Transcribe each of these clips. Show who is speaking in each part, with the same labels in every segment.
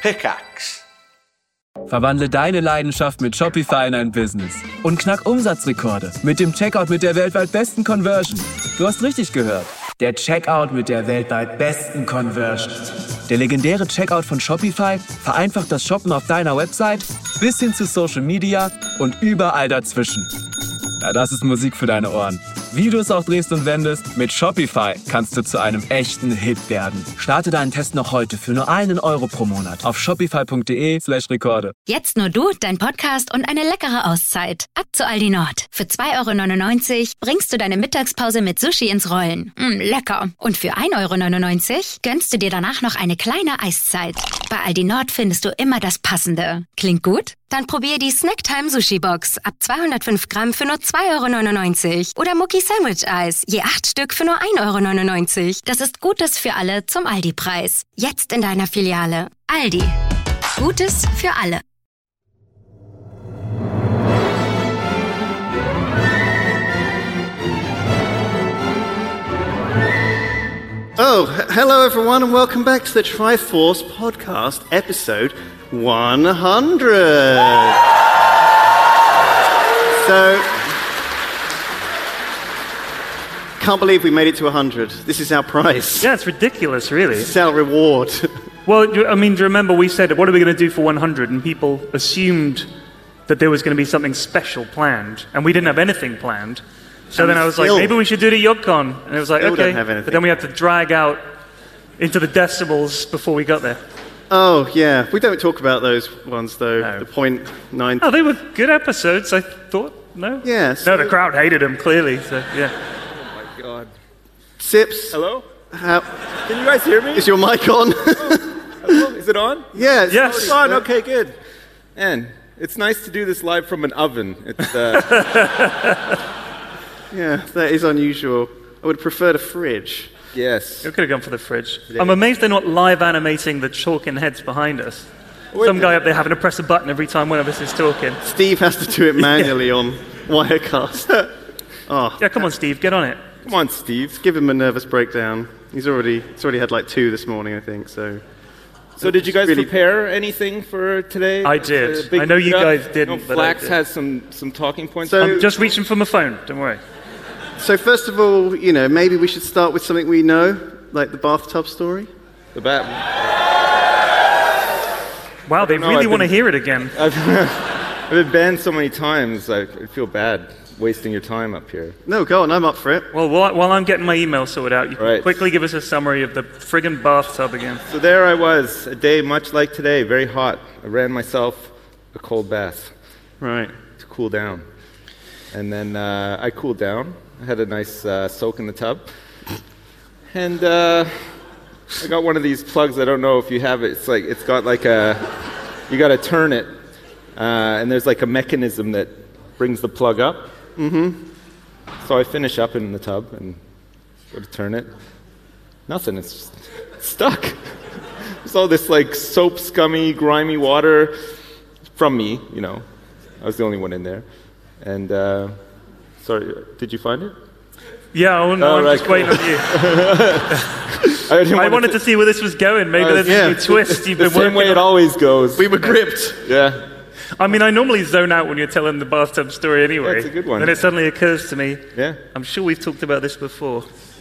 Speaker 1: Pickaxe.
Speaker 2: Verwandle deine Leidenschaft mit Shopify in ein Business und knack Umsatzrekorde mit dem Checkout mit der weltweit besten Conversion. Du hast richtig gehört. Der Checkout mit der weltweit besten Conversion. Der legendäre Checkout von Shopify vereinfacht das Shoppen auf deiner Website bis hin zu Social Media und überall dazwischen. Ja, das ist Musik für deine Ohren. Wie du es auch drehst und wendest, mit Shopify kannst du zu einem echten Hit werden. Starte deinen Test noch heute für nur €1 pro Monat auf shopify.de/Rekorde.
Speaker 3: Jetzt nur du, dein Podcast und eine leckere Auszeit. Ab zu Aldi Nord. Für €2,99 bringst du deine Mittagspause mit Sushi ins Rollen. Lecker. Und für €1,99 gönnst du dir danach noch eine kleine Eiszeit. Bei Aldi Nord findest du immer das Passende. Klingt gut? Dann probier die Snacktime Sushi Box ab 205 Gramm für nur €2,99. Oder Mucki Sandwich Eis, je 8 Stück für nur €1,99. Das ist Gutes für alle zum Aldi-Preis. Jetzt in deiner Filiale. Aldi. Gutes für alle.
Speaker 4: Oh, hello everyone and welcome back to the Triforce Podcast, episode 100. So, can't believe we made it to 100. This is our prize.
Speaker 5: Yeah, it's ridiculous, really.
Speaker 4: This is our reward.
Speaker 5: Well, I mean, do you remember we said, what are we going to do for 100? And people assumed that there was going to be something special planned. And we didn't have anything planned. So then I was like, maybe we should do it at YogCon. And it was like, okay. But then we had to drag out into the decibels before we got there.
Speaker 4: Oh, yeah. We don't talk about those ones, though. No. The 0.9.
Speaker 5: Oh, they were good episodes, I thought. No?
Speaker 4: Yeah.
Speaker 5: No, the crowd hated them, clearly. So, yeah.
Speaker 6: Oh, my God.
Speaker 4: Sips.
Speaker 6: Hello? Can you guys hear me?
Speaker 4: Is your mic on?
Speaker 6: Hello? Is it on?
Speaker 4: Yeah.
Speaker 5: Yes.
Speaker 6: It's on. Okay, good. And it's nice to do this live from an oven. It's,
Speaker 4: yeah, that is unusual. I would prefer the fridge.
Speaker 6: Yes.
Speaker 5: You could have gone for the fridge. I'm amazed they're not live animating the talking heads behind us. Some guy up there having to press a button every time one of us is talking.
Speaker 4: Steve has to do it manually on Wirecast. Oh.
Speaker 5: Yeah, come on, Steve, get on it.
Speaker 6: Come on, Steve.
Speaker 4: Give him a nervous breakdown. He's already had like 2 this morning, I think. So
Speaker 6: did you guys prepare anything for today?
Speaker 5: I did. I know you guys didn't.
Speaker 6: No, Flax has some talking points.
Speaker 5: So, I'm just reaching for my phone. Don't worry.
Speaker 4: So first of all, maybe we should start with something we know, like the bathtub story.
Speaker 6: The bat.
Speaker 5: Wow, they really want to hear it again.
Speaker 6: I've been banned so many times. I feel bad wasting your time up here.
Speaker 4: No, go on. I'm up for it.
Speaker 5: Well, while I'm getting my email sorted out, you can quickly give us a summary of the friggin' bathtub again.
Speaker 6: So there I was, a day much like today, very hot. I ran myself a cold bath.
Speaker 4: Right.
Speaker 6: To cool down. And then I cooled down. I had a nice soak in the tub. And I got one of these plugs. I don't know if you have it. It's got like you got to turn it. And there's like a mechanism that brings the plug up.
Speaker 4: Mm-hmm.
Speaker 6: So I finish up in the tub and go to turn it. Nothing. It's stuck. It's all this like soap, scummy, grimy water from me, I was the only one in there. And sorry, did you find it?
Speaker 5: Yeah, I'm just waiting on you. I wanted to see where this was going. Maybe there's a new twist you've been working on.
Speaker 6: The same way it always goes.
Speaker 4: We were gripped.
Speaker 6: Yeah.
Speaker 5: I mean, I normally zone out when you're telling the bathtub story anyway.
Speaker 6: Yeah, it's a good one.
Speaker 5: Then it suddenly occurs to me,
Speaker 6: yeah.
Speaker 5: I'm sure we've talked about this before.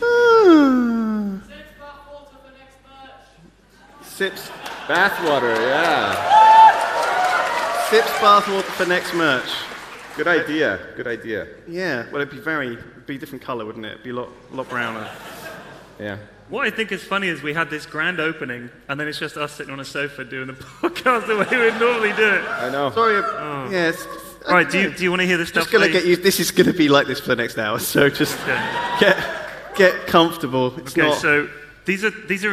Speaker 4: Sips
Speaker 6: bathwater, yeah.
Speaker 4: Sips bathwater for next merch.
Speaker 6: Good idea. Good idea.
Speaker 4: Yeah. Well, it'd be a different color, wouldn't it? It'd be a lot browner.
Speaker 6: Yeah.
Speaker 5: What I think is funny is we had this grand opening, and then it's just us sitting on a sofa doing the podcast the way we would normally do it.
Speaker 6: I know.
Speaker 4: Sorry. Yes.
Speaker 5: Right. Do you want to hear this stuff?
Speaker 4: Just gonna get you. This is gonna be like this for the next hour. So just get comfortable. It's
Speaker 5: okay.
Speaker 4: Not...
Speaker 5: So these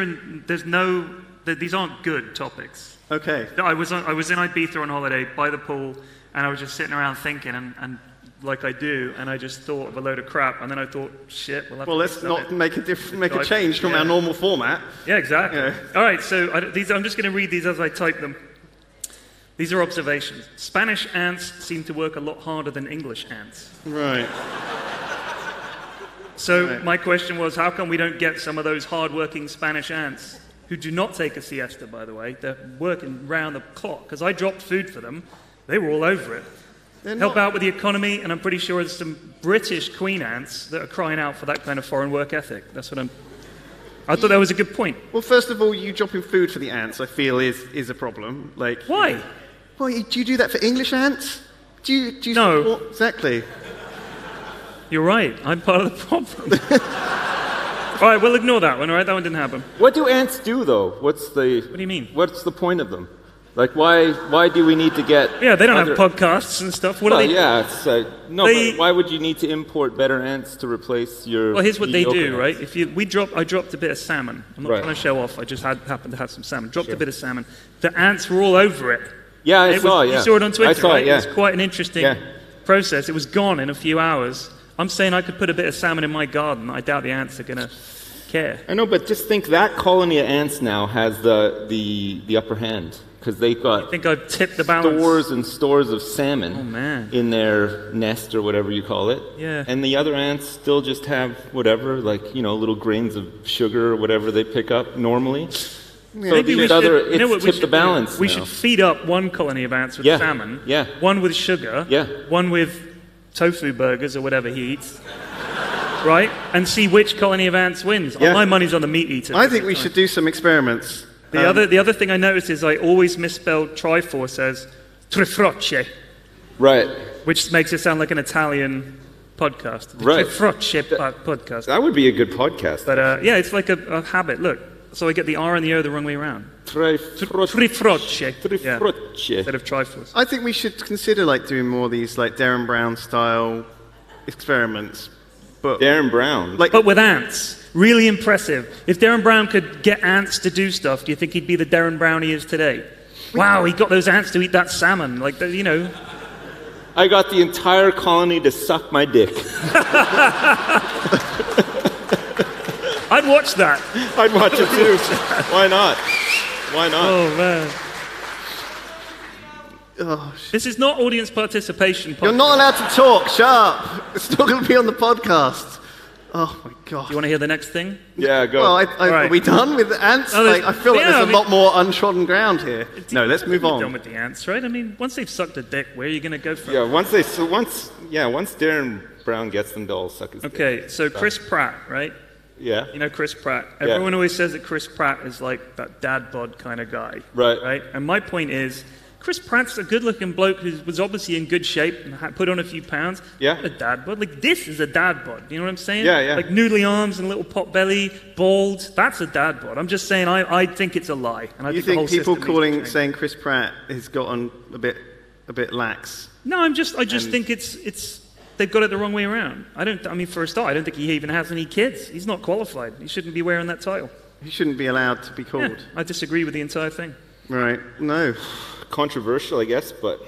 Speaker 5: aren't good topics.
Speaker 4: Okay.
Speaker 5: I was in Ibiza on holiday by the pool, and I was just sitting around thinking, and like I do, and I just thought of a load of crap, and then I thought, shit.
Speaker 4: Let's not make a change from our normal format.
Speaker 5: Yeah, exactly. All right, so I'm just going to read these as I type them. These are observations. Spanish ants seem to work a lot harder than English ants.
Speaker 4: Right.
Speaker 5: So my question was, how come we don't get some of those hard-working Spanish ants who do not take a siesta, by the way. They're working round the clock, because I dropped food for them. They were all over it. Help out with the economy, and I'm pretty sure there's some British queen ants that are crying out for that kind of foreign work ethic. That's what I thought that was a good point.
Speaker 4: Well, first of all, you dropping food for the ants, I feel, is a problem. Like,
Speaker 5: Why?
Speaker 4: Well, do you do that for English ants? Do you
Speaker 5: No.
Speaker 4: support... Exactly.
Speaker 5: You're right. I'm part of the problem. All right, we'll ignore that one, all right? That one didn't happen.
Speaker 6: What do ants do, though? What
Speaker 5: do you mean?
Speaker 6: What's the point of them? Like, why do we need to get...
Speaker 5: Yeah, they don't have podcasts and stuff. What are they?
Speaker 6: Yeah, it's, but why would you need to import better ants to replace your...
Speaker 5: Well, here's what they do,
Speaker 6: ants?
Speaker 5: right? I dropped a bit of salmon. I'm not trying to show off. I just happened to have some salmon. Dropped a bit of salmon. The ants were all over it.
Speaker 6: Yeah, I
Speaker 5: You
Speaker 6: saw
Speaker 5: it on Twitter,
Speaker 6: I saw
Speaker 5: right?
Speaker 6: it, yeah.
Speaker 5: It was quite an interesting process. It was gone in a few hours. I'm saying I could put a bit of salmon in my garden. I doubt the ants are going to care.
Speaker 6: I know, but just think that colony of ants now has the upper hand. Because they've got
Speaker 5: I think I've tipped the balance.
Speaker 6: stores and stores of salmon in their nest or whatever you call it.
Speaker 5: Yeah.
Speaker 6: And the other ants still just have whatever, like, little grains of sugar or whatever they pick up normally. Yeah.
Speaker 5: Maybe we should
Speaker 6: tipped the balance.
Speaker 5: We should feed up one colony of ants with salmon, one with sugar, one with tofu burgers or whatever he eats, right? And see which colony of ants wins. Yeah. My money's on the meat eater.
Speaker 4: I think we should do some experiments.
Speaker 5: The other thing I noticed is I always misspelled Triforce as Trifrocce.
Speaker 6: Right.
Speaker 5: Which makes it sound like an Italian podcast. The
Speaker 6: right.
Speaker 5: Trifrocce podcast.
Speaker 6: That would be a good podcast.
Speaker 5: But yeah, it's like a habit. Look, so I get the R and the O the wrong way around. Trifrocce.
Speaker 6: Trifrocce.
Speaker 5: Instead of Triforce.
Speaker 4: I think we should consider doing more of these Darren Brown style experiments. But
Speaker 6: Darren Brown?
Speaker 5: But with ants. Really impressive. If Darren Brown could get ants to do stuff, do you think he'd be the Darren Brown he is today? Wow, he got those ants to eat that salmon. I
Speaker 6: got the entire colony to suck my dick.
Speaker 5: I'd watch that.
Speaker 6: I'd watch it too. Why not? Why not?
Speaker 5: Oh, man. Oh, this is not audience participation podcast.
Speaker 4: You're not allowed to talk. Shut up. It's not going to be on the podcast. Oh, my God.
Speaker 5: Do you want to hear the next thing?
Speaker 6: Yeah, go.
Speaker 4: Well, are we done with the ants? I feel like there's a lot more untrodden ground here. No, let's move on.
Speaker 5: Done with the ants, right? I mean, once they've sucked a dick, where are you going to go from?
Speaker 6: Yeah, once Darren Brown gets them to all suck his dick.
Speaker 5: Okay, so Chris Pratt, right?
Speaker 6: Yeah.
Speaker 5: You know Chris Pratt. Everyone always says that Chris Pratt is like that dad bod kind of guy.
Speaker 6: Right.
Speaker 5: And my point is, Chris Pratt's a good-looking bloke who was obviously in good shape and had put on a few pounds.
Speaker 6: Yeah.
Speaker 5: Not a dad bod. This is a dad bod. You know what I'm saying?
Speaker 6: Yeah.
Speaker 5: Like noodly arms and little pot belly, bald. That's a dad bod. I'm just saying I think it's a lie. And I
Speaker 4: you think people saying Chris Pratt has gotten a bit lax?
Speaker 5: No, I just think it's they've got it the wrong way around. For a start, I don't think he even has any kids. He's not qualified. He shouldn't be wearing that title.
Speaker 4: He shouldn't be allowed to be called.
Speaker 5: Yeah, I disagree with the entire thing.
Speaker 4: Right. No.
Speaker 6: Controversial, I guess, but...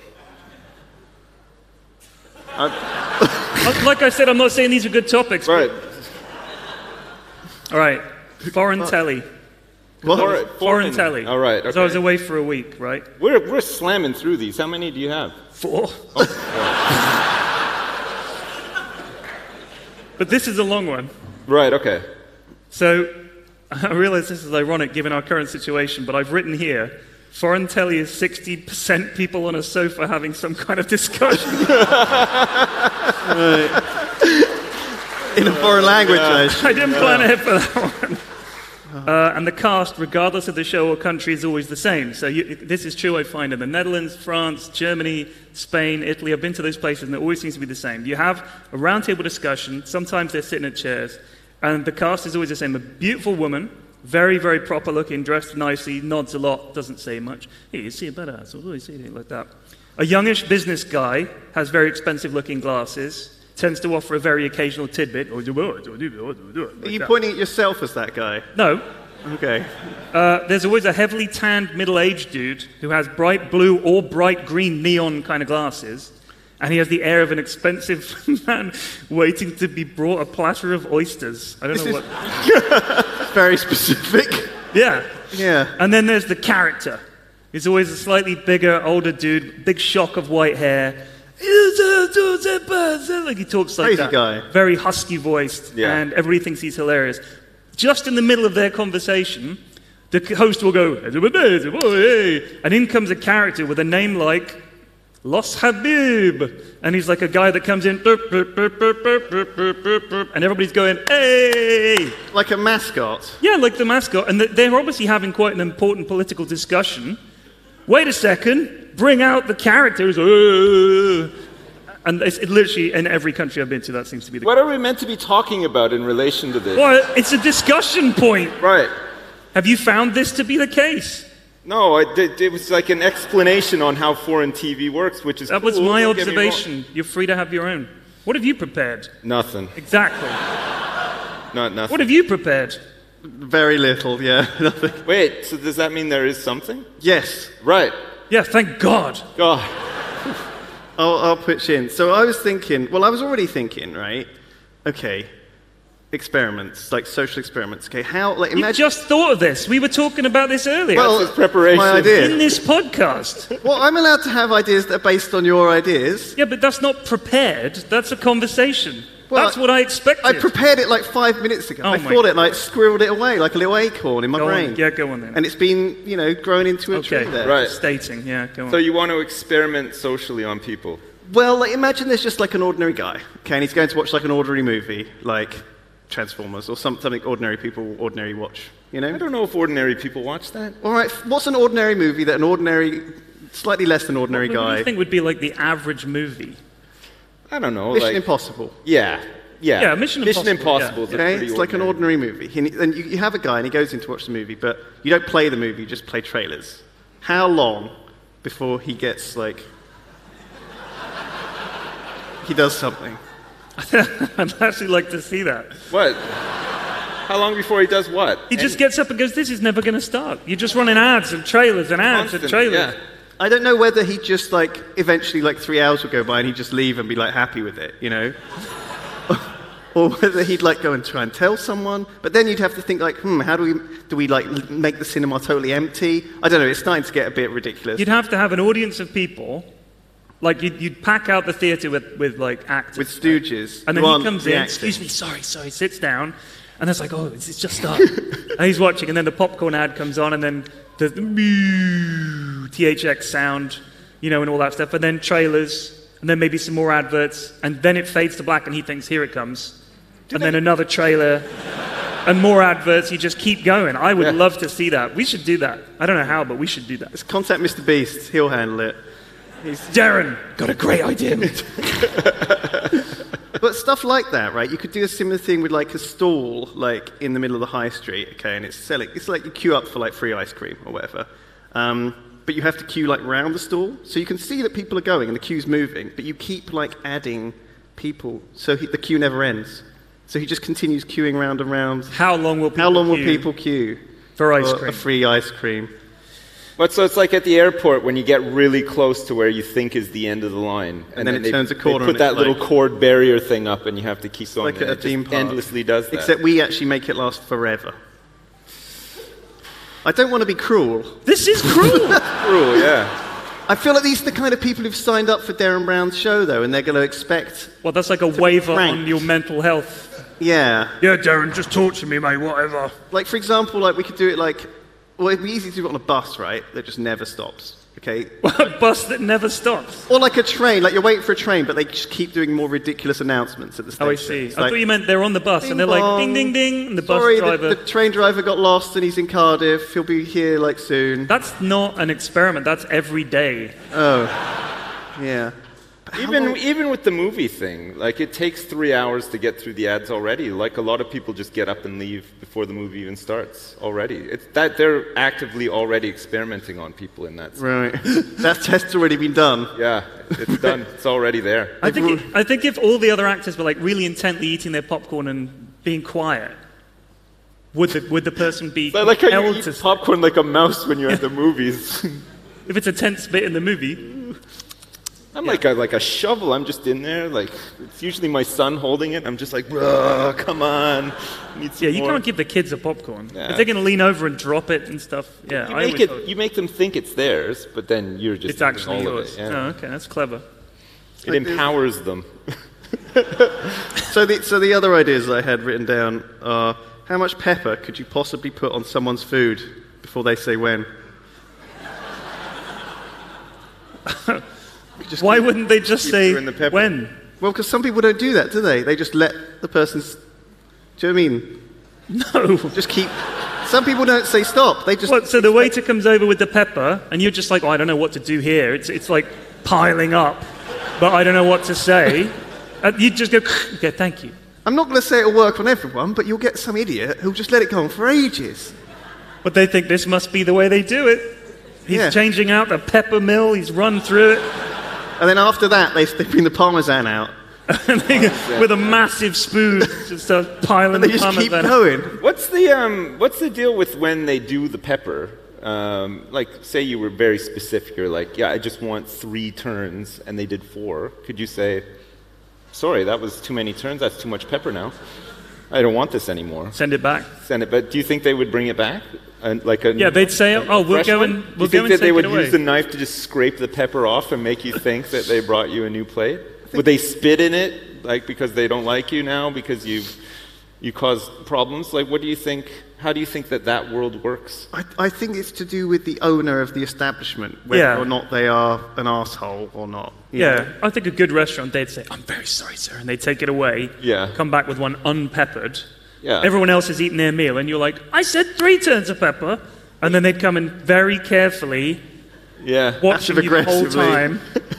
Speaker 5: Like I said, I'm not saying these are good topics.
Speaker 6: Right.
Speaker 5: All right. Foreign telly.
Speaker 6: What?
Speaker 5: Foreign telly.
Speaker 6: All right, okay.
Speaker 5: So I was away for a week, right?
Speaker 6: We're slamming through these. How many do you have?
Speaker 5: 4. But this is a long one.
Speaker 6: Right, okay.
Speaker 5: So I realize this is ironic given our current situation, but I've written here, foreign telly is 60% people on a sofa having some kind of discussion.
Speaker 4: In a foreign language,
Speaker 5: I didn't plan ahead for that one. And the cast, regardless of the show or country, is always the same. So this is true, I find, in the Netherlands, France, Germany, Spain, Italy. I've been to those places, and it always seems to be the same. You have a roundtable discussion. Sometimes they're sitting at chairs. And the cast is always the same. A beautiful woman, very, very proper looking, dressed nicely, nods a lot, doesn't say much. Hey, you see a better ass, or see it like that. A youngish business guy has very expensive looking glasses, tends to offer a very occasional tidbit.
Speaker 4: Are you pointing at yourself as that guy?
Speaker 5: No.
Speaker 4: Okay.
Speaker 5: There's always a heavily tanned middle-aged dude who has bright blue or bright green neon kind of glasses. And he has the air of an expensive man waiting to be brought a platter of oysters. I don't know what.
Speaker 4: Very specific.
Speaker 5: Yeah.
Speaker 4: Yeah.
Speaker 5: And then there's the character. He's always a slightly bigger, older dude, big shock of white hair. Like he talks like
Speaker 4: Crazy
Speaker 5: that.
Speaker 4: Guy.
Speaker 5: Very husky voiced,
Speaker 6: Yeah.
Speaker 5: and everybody thinks he's hilarious. Just in the middle of their conversation, the host will go, and in comes a character with a name like Los Habib, and he's like a guy that comes in, and everybody's going, hey!
Speaker 4: Like a mascot.
Speaker 5: Yeah, like the mascot, and they're obviously having quite an important political discussion. Wait a second, bring out the characters, and it's literally in every country I've been to, that seems to be the case.
Speaker 6: What are we meant to be talking about in relation to this?
Speaker 5: Well, it's a discussion point.
Speaker 6: Right.
Speaker 5: Have you found this to be the case?
Speaker 6: No, it was like an explanation on how foreign TV works, which is
Speaker 5: That
Speaker 6: cool.
Speaker 5: was my
Speaker 6: Don't get me wrong.
Speaker 5: observation. You're free to have your own. What have you prepared?
Speaker 6: Nothing.
Speaker 5: Exactly.
Speaker 6: Not nothing.
Speaker 5: What have you prepared?
Speaker 4: Very little, yeah. Nothing.
Speaker 6: Wait, so does that mean there is something?
Speaker 4: Yes.
Speaker 6: Right.
Speaker 5: Yeah, thank God.
Speaker 6: God.
Speaker 4: I'll pitch in. So I was already thinking, right? Okay, experiments, like social experiments. Okay, how, like,
Speaker 5: You
Speaker 4: imagine...
Speaker 5: just thought of this. We were talking about this earlier.
Speaker 4: Well,
Speaker 6: That's his preparation.
Speaker 4: my idea.
Speaker 5: in this podcast.
Speaker 4: Well, I'm allowed to have ideas that are based on your ideas.
Speaker 5: Yeah, but that's not prepared. That's a conversation.
Speaker 4: Well,
Speaker 5: that's what I expected.
Speaker 4: I prepared it like 5 minutes ago.
Speaker 5: Oh
Speaker 4: I
Speaker 5: my
Speaker 4: thought it and I squirreled it away like a little acorn in my
Speaker 5: Go on.
Speaker 4: brain.
Speaker 5: Yeah, go on then.
Speaker 4: And it's been, grown into a
Speaker 5: Okay,
Speaker 4: tree there.
Speaker 6: Right.
Speaker 5: Stating, yeah, go on.
Speaker 6: So you want to experiment socially on people?
Speaker 4: Well, like, imagine there's just like an ordinary guy, okay, and he's going to watch like an ordinary movie, like Transformers, or something ordinary people ordinary watch,
Speaker 6: I don't know if ordinary people watch that.
Speaker 4: All right, what's an ordinary movie that an ordinary, slightly less than ordinary
Speaker 5: What do
Speaker 4: guy...
Speaker 5: you think would be like the average movie?
Speaker 6: I don't know.
Speaker 4: Mission
Speaker 6: like,
Speaker 4: Impossible.
Speaker 6: Yeah.
Speaker 5: Yeah, Mission Impossible,
Speaker 6: Impossible is a
Speaker 4: Okay,
Speaker 6: pretty
Speaker 4: it's like an ordinary movie. And you have a guy and he goes in to watch the movie, but you don't play the movie, you just play trailers. How long before he gets, like... he does something?
Speaker 5: I'd actually like to see that.
Speaker 6: What? How long before he does what?
Speaker 5: He just gets up and goes, this is never going to stop. You're just running ads and trailers and ads and
Speaker 6: Constant,
Speaker 5: trailers.
Speaker 6: yeah.
Speaker 4: I don't know whether he just, like, eventually, like, 3 hours would go by and he'd just leave and be, like, happy with it, Or whether he'd, like, go and try and tell someone. But then you'd have to think, like, how do we, like, make the cinema totally empty? I don't know, it's starting to get a bit ridiculous.
Speaker 5: You'd have to have an audience of people. Like, you'd pack out the theatre with like, actors.
Speaker 4: With stooges.
Speaker 5: And then
Speaker 4: who
Speaker 5: he
Speaker 4: aren't
Speaker 5: comes in,
Speaker 4: reacting.
Speaker 5: excuse me, sorry, sits down, and it's like, oh, it's just started. And he's watching, and then the popcorn ad comes on, and then the THX sound, and all that stuff, and then trailers, and then maybe some more adverts, and then it fades to black, and he thinks, here it comes. And then another trailer, and more adverts, you just keep going. I would love to see that. We should do that. I don't know how, but we should do that.
Speaker 4: Let's contact Mr. Beast, he'll handle it.
Speaker 5: Darren, got a great idea.
Speaker 4: But stuff like that, right? You could do a similar thing with like a stall, like in the middle of the high street, okay, and it's like you queue up for like free ice cream or whatever. But you have to queue like round the stall, so you can see that people are going and the queue's moving, but you keep like adding people, so the queue never ends. So he just continues queuing round and round.
Speaker 5: How long will people
Speaker 4: queue
Speaker 5: for ice cream?
Speaker 4: A free ice cream.
Speaker 6: But so it's like at the airport when you get really close to where you think is the end of the line,
Speaker 4: and then it turns a corner.
Speaker 6: They put that little cord barrier thing up, and you have to keep going.
Speaker 4: Like at a theme park.
Speaker 6: Endlessly does that.
Speaker 4: Except we actually make it last forever. I don't want to be cruel.
Speaker 5: This is cruel.
Speaker 6: Cruel, yeah.
Speaker 4: I feel like these are the kind of people who've signed up for Darren Brown's show, though, and they're going to expect...
Speaker 5: Well, that's like a waiver
Speaker 4: pranked.
Speaker 5: on your mental health.
Speaker 4: Yeah.
Speaker 5: Yeah, Darren, just talk to me, mate, whatever.
Speaker 4: Like, for example, like we could do it like... Well, it'd be easy to do it on a bus, right? That just never stops, okay?
Speaker 5: A bus that never stops.
Speaker 4: Or like a train, like you're waiting for a train, but they just keep doing more ridiculous announcements at the station.
Speaker 5: Oh, I see.
Speaker 4: It's
Speaker 5: I
Speaker 4: like,
Speaker 5: thought you meant they're on the bus and they're like, ding, ding, ding, and the
Speaker 4: Sorry,
Speaker 5: bus driver...
Speaker 4: the train driver got lost and he's in Cardiff. He'll be here, like, soon.
Speaker 5: That's not an experiment. That's every day.
Speaker 4: Oh, yeah.
Speaker 6: Even with the movie thing, like it takes 3 hours to get through the ads already. Like a lot of people just get up and leave before the movie even starts already. It's that they're actively already experimenting on people in that sense.
Speaker 4: Right. That test's already been done.
Speaker 6: Yeah, it's done. It's already there.
Speaker 5: I think if all the other actors were like really intently eating their popcorn and being quiet, would the person be
Speaker 6: I like how you
Speaker 5: compelled
Speaker 6: eat
Speaker 5: to
Speaker 6: popcorn like a mouse when you're at the movies.
Speaker 5: If it's a tense bit in the movie.
Speaker 6: I'm like a shovel. I'm just in there. Like it's usually my son holding it. I'm just like, bro, come on. Need some
Speaker 5: You
Speaker 6: more.
Speaker 5: can't give the kids a popcorn.
Speaker 6: Yeah.
Speaker 5: If they're going to lean over and drop it and stuff,
Speaker 6: You make them think it's theirs, but then you're just
Speaker 5: It's actually
Speaker 6: all
Speaker 5: yours.
Speaker 6: Of it, yeah.
Speaker 5: Oh, okay, that's clever.
Speaker 6: It empowers them.
Speaker 4: So the other ideas I had written down are, how much pepper could you possibly put on someone's food? before they say when.
Speaker 5: Why wouldn't they just say
Speaker 6: doing the pepper.
Speaker 5: when?
Speaker 4: Well, because some people don't do that, do they? They just let the person's... Do you know what I mean?
Speaker 5: No.
Speaker 4: Just keep... Some people don't say stop. They just...
Speaker 5: What, so the waiter comes over with the pepper, and you're just like, oh, I don't know what to do here. It's like piling up, but I don't know what to say. You just go, okay, thank you.
Speaker 4: I'm not going to say it'll work on everyone, but you'll get some idiot who'll just let it go on for ages.
Speaker 5: But they think this must be the way they do it. He's changing out the pepper mill, he's run through it.
Speaker 4: And then after that, they bring the Parmesan out.
Speaker 5: With a massive spoon, just start piling
Speaker 4: And they
Speaker 5: the
Speaker 4: just keep
Speaker 5: Parmesan.
Speaker 4: going.
Speaker 6: What's the deal with when they do the pepper? Like, say you were very specific. You're like, yeah, I just want 3 turns, and they did 4. Could you say, sorry, that was too many turns. That's too much pepper now. I don't want this anymore.
Speaker 5: Send it back.
Speaker 6: Send it. But do you think they would bring it back?
Speaker 5: Yeah, they'd say, oh, we'll go and
Speaker 6: do you think that
Speaker 5: take
Speaker 6: they would
Speaker 5: it away.
Speaker 6: use the knife to just scrape the pepper off and make you think that they brought you a new plate? Would they spit in it, like because they don't like you now because you caused problems? Like, what do you think? How do you think that world works?
Speaker 4: I think it's to do with the owner of the establishment, whether or not they are an asshole or not.
Speaker 5: Yeah, I think a good restaurant, they'd say, I'm very sorry, sir, and they'd take it away, come back with one unpeppered.
Speaker 6: Yeah.
Speaker 5: Everyone else has eaten their meal, and you're like, I said 3 turns of pepper, and then they'd come in very carefully, watching you the whole time,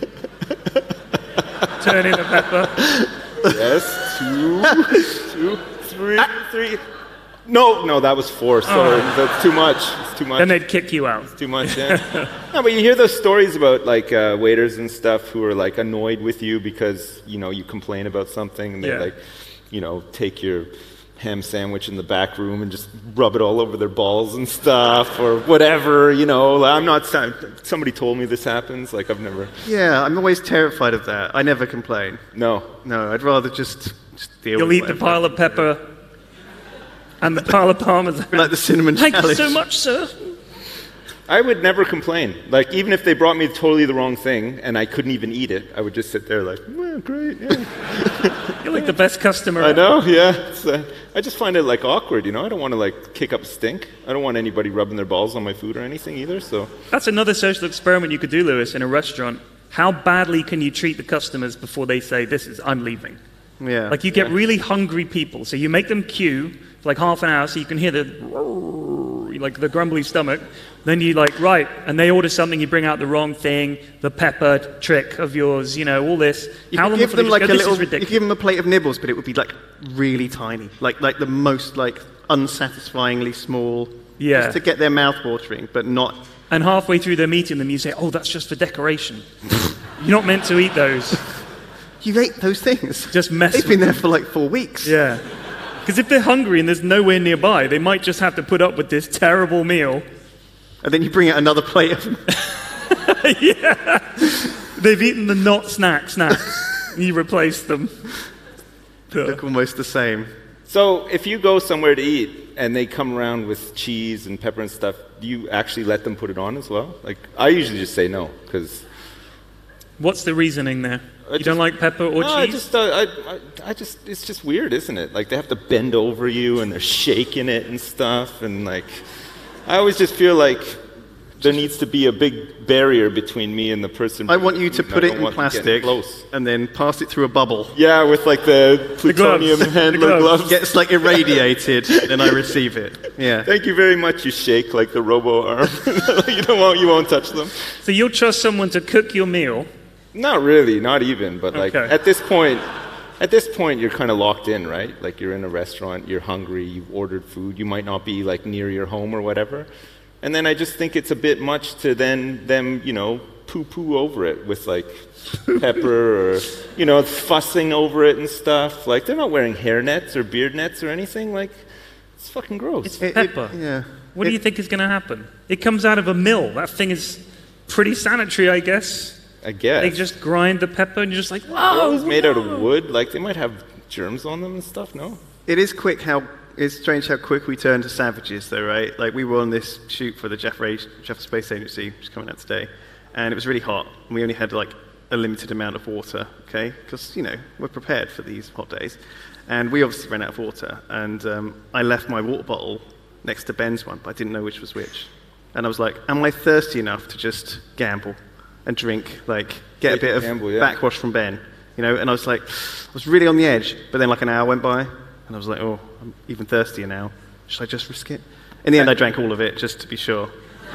Speaker 5: turn in the pepper.
Speaker 6: Yes, 2, 3. No, that was 4. Sorry, that's too much. It's too much.
Speaker 5: Then they'd kick you out.
Speaker 6: It's too much. Yeah. No, but you hear those stories about like waiters and stuff who are like annoyed with you because you complain about something, and they like take your ham sandwich in the back room and just rub it all over their balls and stuff or whatever. I'm not. Somebody told me this happens. Like I've never.
Speaker 4: Yeah, I'm always terrified of that. I never complain.
Speaker 6: No,
Speaker 4: I'd rather just deal
Speaker 5: You'll
Speaker 4: with
Speaker 5: eat the pile of pepper and the pile of Parmesan.
Speaker 4: Like the cinnamon
Speaker 5: Thank
Speaker 4: challenge.
Speaker 5: you so much, sir.
Speaker 6: I would never complain. Like, even if they brought me totally the wrong thing and I couldn't even eat it, I would just sit there like, well, great, yeah.
Speaker 5: You're like the best customer.
Speaker 6: I know, yeah. I just find it like awkward, I don't want to like kick up a stink. I don't want anybody rubbing their balls on my food or anything either, so.
Speaker 5: That's another social experiment you could do, Lewis, in a restaurant. How badly can you treat the customers before they say, I'm leaving?
Speaker 4: Yeah.
Speaker 5: Like you get really hungry people, so you make them queue for like half an hour so you can hear the grumbly stomach. Then you right, and they order something, you bring out the wrong thing, the pepper trick of yours, all this.
Speaker 4: How long give them like this is ridiculous. You give them a plate of nibbles, but it would be like really tiny, like the most like unsatisfyingly small, just to get their mouth watering, but not.
Speaker 5: And halfway through them eating them, you say, "Oh, that's just for decoration. You're not meant to eat those."
Speaker 4: You ate those things.
Speaker 5: Just mess.
Speaker 4: They've been there for like 4 weeks.
Speaker 5: Yeah. Because if they're hungry and there's nowhere nearby, they might just have to put up with this terrible meal.
Speaker 4: And then you bring out another plate of them.
Speaker 5: Yeah. They've eaten the not snacks. You replace them.
Speaker 4: They look almost the same.
Speaker 6: So if you go somewhere to eat and they come around with cheese and pepper and stuff, do you actually let them put it on as well? Like, I usually just say no, because...
Speaker 5: What's the reasoning there? You don't like pepper or cheese?
Speaker 6: It's just weird, isn't it? Like, they have to bend over you and they're shaking it and stuff, and like... I always just feel like there needs to be a big barrier between me and the person.
Speaker 4: I want you to put it in plastic and then pass it through a bubble.
Speaker 6: Yeah, with like the plutonium handler gloves.
Speaker 4: It gets like irradiated, then I receive it. Yeah.
Speaker 6: Thank you very much. You shake like the robo arm. You won't touch them.
Speaker 5: So you'll trust someone to cook your meal?
Speaker 6: Not really, not even. But like at this point, you're kind of locked in, right? Like you're in a restaurant, you're hungry, you've ordered food, you might not be like near your home or whatever. And then I just think it's a bit much to then them, poo-poo over it with like pepper or, fussing over it and stuff. Like they're not wearing hair nets or beard nets or anything. Like it's fucking gross.
Speaker 5: It's pepper. What do you think is going to happen? It comes out of a mill. That thing is pretty sanitary, I guess. They just grind the pepper and you're just like, whoa!
Speaker 6: It's made out of wood. Like, they might have germs on them and stuff, no?
Speaker 4: It's strange how quick we turn to savages, though, right? Like, we were on this shoot for the Jeff Space Agency, which is coming out today, and it was really hot, and we only had, like, a limited amount of water, okay? Because, we're prepared for these hot days. And we obviously ran out of water, and I left my water bottle next to Ben's one, but I didn't know which was which. And I was like, am I thirsty enough to just gamble and drink, like, get a bit of backwash from Ben? You know, and I was like, I was really on the edge, but then like an hour went by, and I was like, oh, I'm even thirstier now. Should I just risk it? In the end, I drank all of it, just to be sure.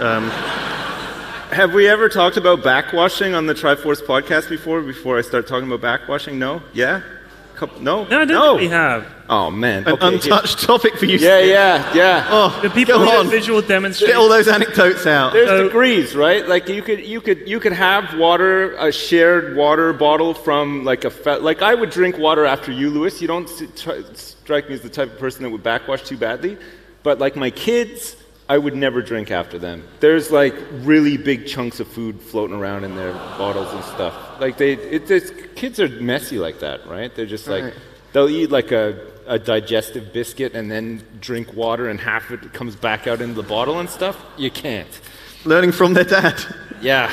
Speaker 6: Have we ever talked about backwashing on the Triforce podcast before I start talking about backwashing? No? Yeah? No?
Speaker 5: No, I don't think we have.
Speaker 6: Oh, man.
Speaker 4: An untouched topic for you.
Speaker 6: Yeah.
Speaker 4: Oh,
Speaker 5: The people who do visual demonstrations.
Speaker 4: Get all those anecdotes out.
Speaker 6: There's degrees, right? Like you could have water, a shared water bottle from like like I would drink water after you, Lewis. You don't strike me as the type of person that would backwash too badly. But like my kids, I would never drink after them. There's like really big chunks of food floating around in their bottles and stuff. Like kids are messy like that, right? They're just like, they'll eat like a digestive biscuit and then drink water and half of it comes back out into the bottle and stuff. You can't.
Speaker 4: Learning from their dad.
Speaker 6: Yeah.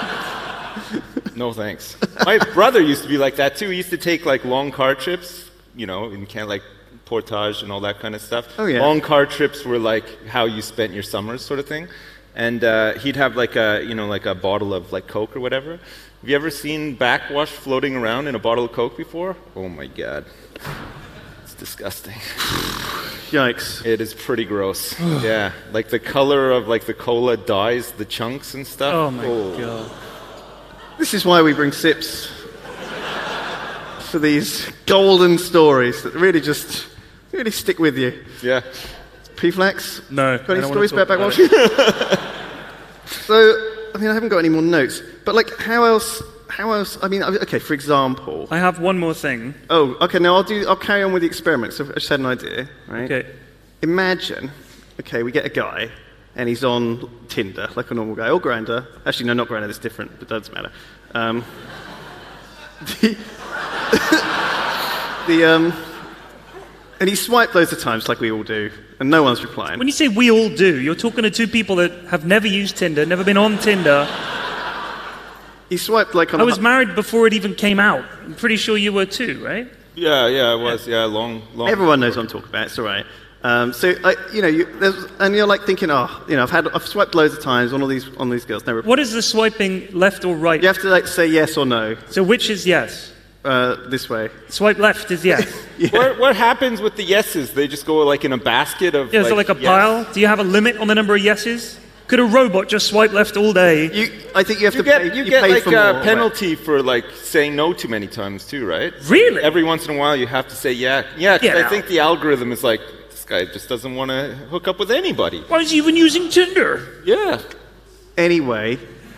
Speaker 6: No thanks. My brother used to be like that too. He used to take like long car trips, you know, and like portage and all that kind of stuff.
Speaker 4: Oh, yeah.
Speaker 6: Long car trips were like how you spent your summers sort of thing. And he'd have like a bottle of like Coke or whatever. Have you ever seen backwash floating around in a bottle of Coke before? Oh my God. It's disgusting.
Speaker 4: Yikes.
Speaker 6: It is pretty gross. Yeah. Like the color of like the cola dyes the chunks and stuff.
Speaker 5: Oh my God.
Speaker 4: This is why we bring Sips for these golden stories that really stick with you.
Speaker 6: Yeah.
Speaker 4: P-Flex?
Speaker 5: No.
Speaker 4: Got any stories about backwashing? So, I mean, I haven't got any more notes. But, like, how else, I mean, okay, for example.
Speaker 5: I have one more thing.
Speaker 4: Oh, okay, now I'll carry on with the experiment. So I just had an idea, right?
Speaker 5: Okay.
Speaker 4: Imagine, okay, we get a guy, and he's on Tinder, like a normal guy, or Grindr. Actually, no, not Grindr, that's different, but it doesn't matter. And he swiped loads of times, like we all do, and no one's replying.
Speaker 5: When you say we all do, you're talking to two people that have never used Tinder, never been on Tinder.
Speaker 4: He swiped like on
Speaker 5: I was married before it even came out. I'm pretty sure you were too, right?
Speaker 6: Yeah, I was. Yeah, long.
Speaker 4: Everyone knows what I'm talking about. It's all right. And you're like thinking, I've swiped loads of times on all these girls. Never.
Speaker 5: What is the swiping, left or right?
Speaker 4: You have to like say yes or no.
Speaker 5: So which is yes?
Speaker 4: This way.
Speaker 5: Swipe left is yes.
Speaker 6: Yeah. What happens with the yeses? They just go like in a basket of.
Speaker 5: Yeah, so like a pile. Do you have a limit on the number of yeses? Could a robot just swipe left all day?
Speaker 4: I think you have to pay.
Speaker 6: You get
Speaker 4: pay
Speaker 6: like
Speaker 4: for more,
Speaker 6: a penalty for like saying no too many times too, right?
Speaker 5: Really?
Speaker 6: Every once in a while you have to say yeah. Yeah, 'cause I
Speaker 5: no.
Speaker 6: think the algorithm is like, this guy just doesn't want to hook up with anybody.
Speaker 5: Why is he even using Tinder?
Speaker 6: Yeah.
Speaker 4: Anyway,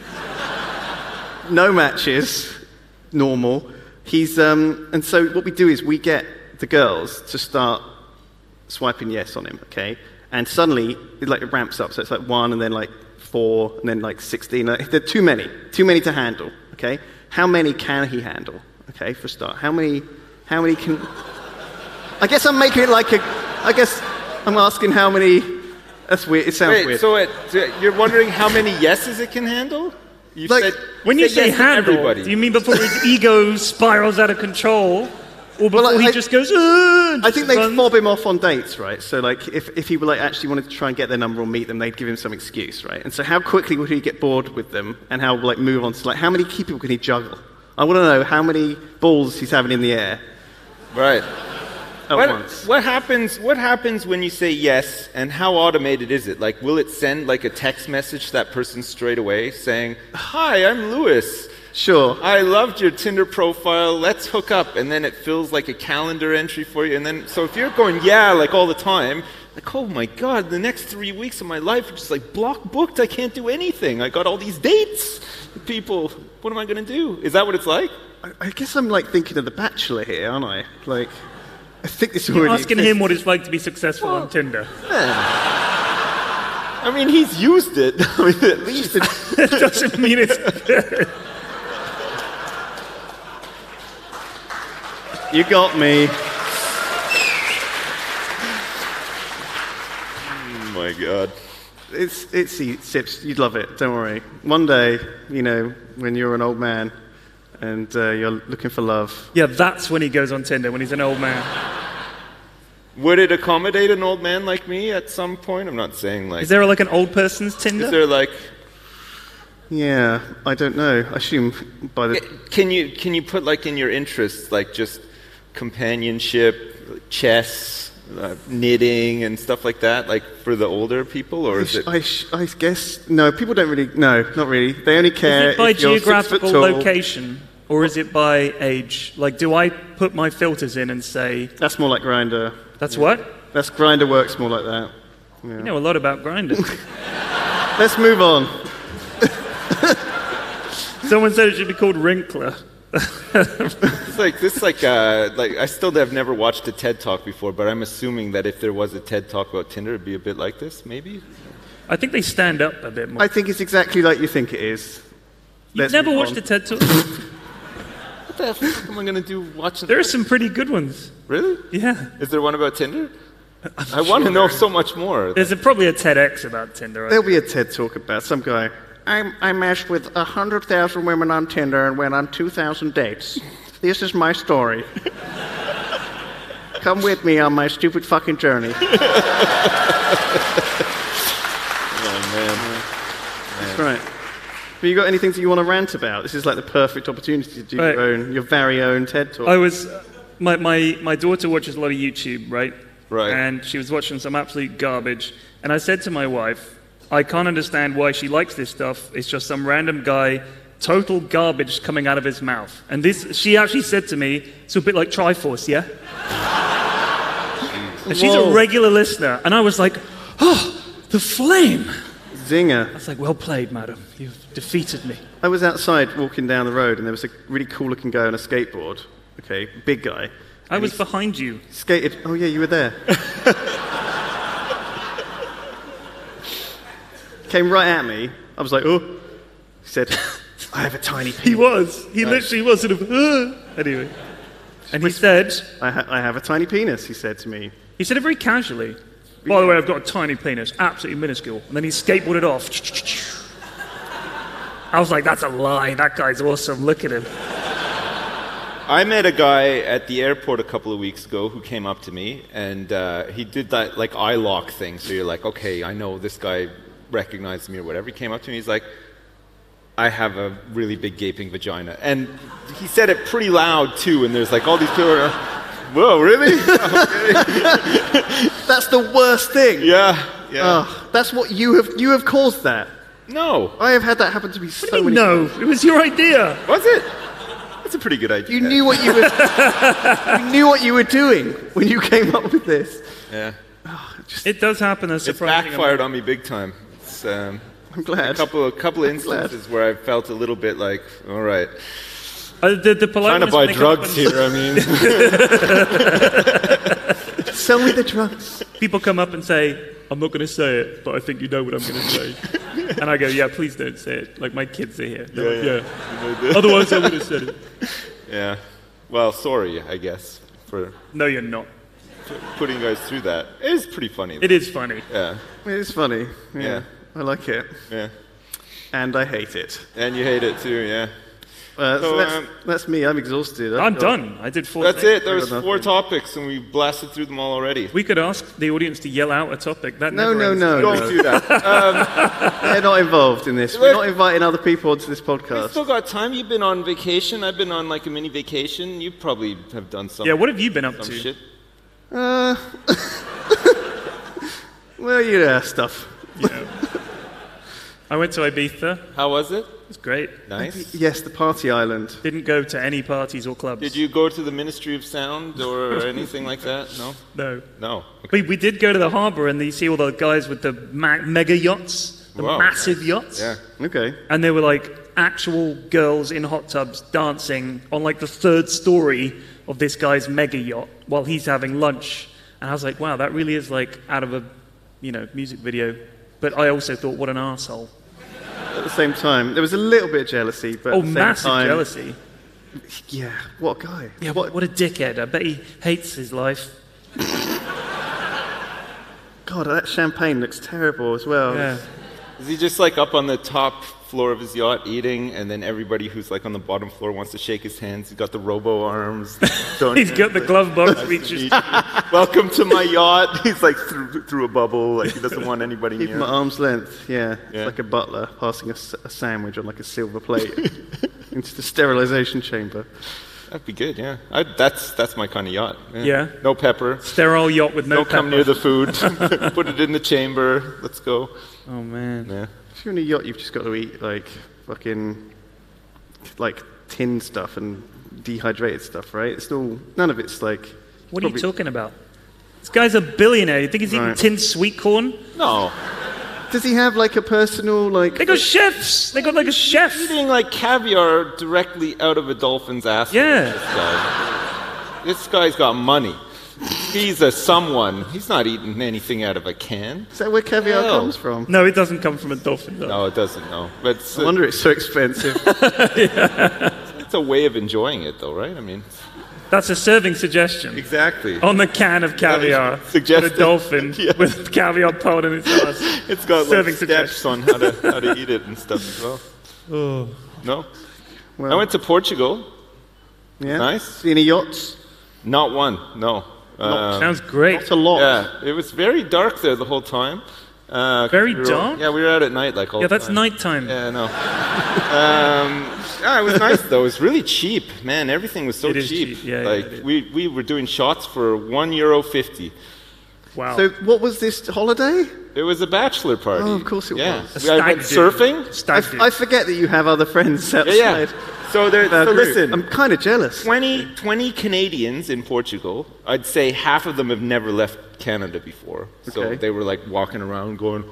Speaker 4: no matches, normal. And so what we do is we get the girls to start swiping yes on him, okay? And suddenly it ramps up, so it's like 1 and then like 4 and then like 16. They're too many to handle, okay? How many can he handle? Okay, for a start. How many can? I guess I'm making it like I guess I'm asking how many. That's weird. It sounds weird.
Speaker 6: So you're wondering how many yeses it can handle?
Speaker 5: When you say
Speaker 6: yes
Speaker 5: handle,
Speaker 6: everybody.
Speaker 5: do you mean before his ego spirals out of control? Or before he just goes,
Speaker 4: I think they'd fob him off on dates, right? So like if he actually wanted to try and get their number or meet them, they'd give him some excuse, right? And so how quickly would he get bored with them and how move on to how many people can he juggle? I want to know how many balls he's having in the air.
Speaker 6: Right.
Speaker 4: At once.
Speaker 6: What happens when you say yes, and how automated is it? Like, will it send like a text message to that person straight away saying, "Hi, I'm Lewis.
Speaker 4: Sure.
Speaker 6: I loved your Tinder profile. Let's hook up." And then it fills like a calendar entry for you. And then, so if you're going like all the time, like, oh my God, the next 3 weeks of my life are just like block booked. I can't do anything. I got all these dates with people. What am I going to do? Is that what it's like?
Speaker 4: I guess I'm like thinking of The Bachelor here, aren't I? Like, I think this
Speaker 5: You're
Speaker 4: already
Speaker 5: asking
Speaker 4: exists.
Speaker 5: him what it's like to be successful on Tinder.
Speaker 6: I mean, he's used it. I mean, at least
Speaker 5: It doesn't mean it's good.
Speaker 4: You got me.
Speaker 6: Oh my God.
Speaker 4: It's Sips. You'd love it. Don't worry. One day, when you're an old man and you're looking for love.
Speaker 5: Yeah, that's when he goes on Tinder, when he's an old man.
Speaker 6: Would it accommodate an old man like me at some point? I'm not saying like...
Speaker 5: Is there like an old person's Tinder?
Speaker 6: Is there like...
Speaker 4: Yeah, I don't know. I assume by the...
Speaker 6: Can you put like in your interests, like just companionship, chess, knitting and stuff like that, like for the older people, or is it...
Speaker 4: I guess... No, people don't really... No, not really. They only care
Speaker 5: Is it by
Speaker 4: if you're
Speaker 5: geographical
Speaker 4: 6 foot tall.
Speaker 5: location, or is it by age? Like, do I put my filters in and say...
Speaker 4: That's more like Grindr.
Speaker 5: That's what?
Speaker 4: That's Grindr works more like that. Yeah.
Speaker 5: You know a lot about Grindr.
Speaker 4: Let's move on.
Speaker 5: Someone said it should be called Wrinkler.
Speaker 6: It's like I still have never watched a TED Talk before, but I'm assuming that if there was a TED Talk about Tinder, it'd be a bit like this, maybe?
Speaker 5: I think they stand up a bit more.
Speaker 4: I think it's exactly like you think it is.
Speaker 5: You've never watched a TED Talk?
Speaker 6: What the fuck am I going to do watching?
Speaker 5: There are some pretty good ones.
Speaker 6: Really?
Speaker 5: Yeah.
Speaker 6: Is there one about Tinder? I want to know so much more.
Speaker 5: There's probably a TEDx about Tinder.
Speaker 4: There'll be a TED Talk about some guy. I matched with 100,000 women on Tinder and went on 2,000 dates. This is my story. Come with me on my stupid fucking journey.
Speaker 6: Oh, man.
Speaker 4: That's right. Have you got anything that you want to rant about? This is like the perfect opportunity to do your very own TED Talk.
Speaker 5: I was... My daughter watches a lot of YouTube, right?
Speaker 6: Right.
Speaker 5: And she was watching some absolute garbage. And I said to my wife, I can't understand why she likes this stuff. It's just some random guy, total garbage coming out of his mouth. And she actually said to me, it's a bit like Triforce, yeah? And she's a regular listener. And I was like, oh, the flame.
Speaker 4: Zinger.
Speaker 5: I was like, well played, madam. You've defeated me.
Speaker 4: I was outside walking down the road and there was a really cool looking guy on a skateboard. Okay, big guy.
Speaker 5: I was behind you.
Speaker 4: Skated. Oh yeah, you were there. Came right at me. I was like, oh. He said, I have a tiny penis.
Speaker 5: He was. He literally was sort of, anyway. And he said...
Speaker 4: I have a tiny penis, he said to me.
Speaker 5: He said it very casually. By the way, I've got a tiny penis, absolutely minuscule. And then he skateboarded off. I was like, that's a lie. That guy's awesome. Look at him.
Speaker 6: I met a guy at the airport a couple of weeks ago who came up to me, and he did that like eye lock thing. So you're like, okay, I know this guy recognized me or whatever. He came up to me, he's like, I have a really big gaping vagina. And he said it pretty loud too, and there's like all these people are, whoa, really?
Speaker 4: That's the worst thing.
Speaker 6: Yeah.
Speaker 4: Oh, that's what you have caused that.
Speaker 6: No.
Speaker 4: I have had that happen to me so many times.
Speaker 5: No, it was your idea.
Speaker 6: Was it? That's a pretty good idea.
Speaker 4: You knew what you were doing when you came up with this.
Speaker 6: Yeah.
Speaker 5: It does happen as
Speaker 6: It's
Speaker 5: surprising.
Speaker 6: backfired on me big time. It's,
Speaker 4: I'm glad.
Speaker 6: A couple instances where I felt a little bit like, all right.
Speaker 5: The
Speaker 6: Trying to buy drugs here, I mean.
Speaker 4: Sell me the drugs.
Speaker 5: People come up and say, I'm not going to say it, but I think you know what I'm going to say. And I go, yeah, please don't say it. Like, my kids are here. Like, Otherwise, I would have said it.
Speaker 6: Yeah. Well, sorry, I guess, for
Speaker 5: No, you're not.
Speaker 6: putting you guys through that. It is pretty funny.
Speaker 5: It is funny.
Speaker 6: Yeah.
Speaker 4: It is funny.
Speaker 6: Yeah.
Speaker 4: I like it.
Speaker 6: Yeah.
Speaker 4: And I hate it.
Speaker 6: And you hate it too, yeah.
Speaker 4: So that's me. I'm exhausted.
Speaker 5: I'm done. I did 4
Speaker 6: That's
Speaker 5: things.
Speaker 6: it. There was 4 topics, and we blasted through them all already.
Speaker 5: We could ask the audience to yell out a topic. That
Speaker 4: No.
Speaker 6: Don't do that.
Speaker 4: They're not involved in this. We're not inviting other people onto this
Speaker 6: We've
Speaker 4: podcast.
Speaker 6: still got time. You've been on vacation. I've been on like a mini vacation. You probably have done some.
Speaker 5: Yeah, what have you been up
Speaker 6: some
Speaker 5: to?
Speaker 6: shit.
Speaker 4: Well, stuff.
Speaker 5: You know. I went to Ibiza.
Speaker 6: How was it?
Speaker 5: It was great.
Speaker 6: Nice.
Speaker 4: Yes, the party island.
Speaker 5: Didn't go to any parties or clubs.
Speaker 6: Did you go to the Ministry of Sound or anything like that? No?
Speaker 5: No.
Speaker 6: No. Okay.
Speaker 5: We did go to the harbour and you see all the guys with the mega yachts, the
Speaker 6: Wow.
Speaker 5: massive yachts.
Speaker 6: Yeah.
Speaker 4: Okay.
Speaker 5: And there were like actual girls in hot tubs dancing on like the 3rd story of this guy's mega yacht while he's having lunch. And I was like, wow, that really is like out of a, music video. But I also thought, what an arsehole.
Speaker 4: At the same time, there was a little bit of jealousy, but at the same
Speaker 5: Massive
Speaker 4: time,
Speaker 5: jealousy.
Speaker 4: Yeah, what a guy.
Speaker 5: Yeah, what a dickhead. I bet he hates his life.
Speaker 4: God, that champagne looks terrible as well.
Speaker 5: Yeah.
Speaker 6: Is he just like up on the top floor of his yacht eating, and then everybody who's like on the bottom floor wants to shake his hands? He's got the robo arms.
Speaker 5: He's got the glove box features.
Speaker 6: Welcome to my yacht. He's like through a bubble, like he doesn't want anybody
Speaker 4: Keep
Speaker 6: near
Speaker 4: him at
Speaker 6: him.
Speaker 4: arm's length, yeah.
Speaker 6: Yeah.
Speaker 4: It's like a butler passing a sandwich on like a silver plate into the sterilization chamber.
Speaker 6: That'd be good, yeah. That's my kind of yacht.
Speaker 5: Yeah.
Speaker 6: No pepper.
Speaker 5: Sterile yacht with no
Speaker 6: Don't come
Speaker 5: pepper.
Speaker 6: near the food. Put it in the chamber. Let's go.
Speaker 5: Oh, man.
Speaker 6: Yeah.
Speaker 4: If you're in a yacht, you've just got to eat like fucking like tinned stuff and dehydrated stuff, right? It's all none of it's like.
Speaker 5: What are you talking about? This guy's a billionaire. You think he's eating
Speaker 4: Right.
Speaker 5: tinned sweet corn?
Speaker 6: No.
Speaker 4: Does he have like a personal like?
Speaker 5: They got chefs. They got like a chef.
Speaker 6: Eating like caviar directly out of a dolphin's ass.
Speaker 5: Yeah.
Speaker 6: This guy's got money. He's a someone. He's not eating anything out of a can.
Speaker 4: Is that where caviar
Speaker 6: No.
Speaker 4: comes from?
Speaker 5: No, it doesn't come from a dolphin, though.
Speaker 6: No, it doesn't. No, but it's,
Speaker 4: I wonder it's so expensive.
Speaker 6: it's a way of enjoying it, though, right? I mean,
Speaker 5: That's a serving suggestion.
Speaker 6: exactly.
Speaker 5: On the can of caviar, with a
Speaker 6: Suggested.
Speaker 5: dolphin
Speaker 6: Yeah.
Speaker 5: with caviar powder in its ass.
Speaker 6: It's got
Speaker 5: Serving
Speaker 6: like steps on how to eat it and stuff as well.
Speaker 5: Oh.
Speaker 6: No,
Speaker 4: Well,
Speaker 6: I went to Portugal.
Speaker 4: yeah.
Speaker 6: Nice.
Speaker 4: See any yachts?
Speaker 6: Not one. No.
Speaker 5: Sounds great.
Speaker 4: Not a lot.
Speaker 6: Yeah, it was very dark there the whole time.
Speaker 5: Very
Speaker 6: we were-
Speaker 5: dark?
Speaker 6: Yeah, we were out at night like all
Speaker 5: Yeah,
Speaker 6: the
Speaker 5: that's
Speaker 6: time.
Speaker 5: nighttime.
Speaker 6: Yeah, no. Yeah, it was nice though. It was really cheap, man. Everything was so
Speaker 5: It is
Speaker 6: cheap.
Speaker 5: cheap, yeah,
Speaker 6: like
Speaker 5: it is.
Speaker 6: we were doing shots for €1.50.
Speaker 5: Wow.
Speaker 4: So what was this holiday?
Speaker 6: It was a bachelor party.
Speaker 4: Oh, of course it
Speaker 6: yeah.
Speaker 4: was.
Speaker 5: A
Speaker 6: I went
Speaker 5: stag do.
Speaker 6: surfing.
Speaker 5: Stag do.
Speaker 4: I forget that you have other friends outside.
Speaker 6: Yeah. So there.
Speaker 4: our
Speaker 6: So
Speaker 4: group.
Speaker 6: listen,
Speaker 4: I'm kind of jealous.
Speaker 6: 20 Canadians in Portugal. I'd say half of them have never left Canada before. So
Speaker 4: Okay.
Speaker 6: they were like walking around going,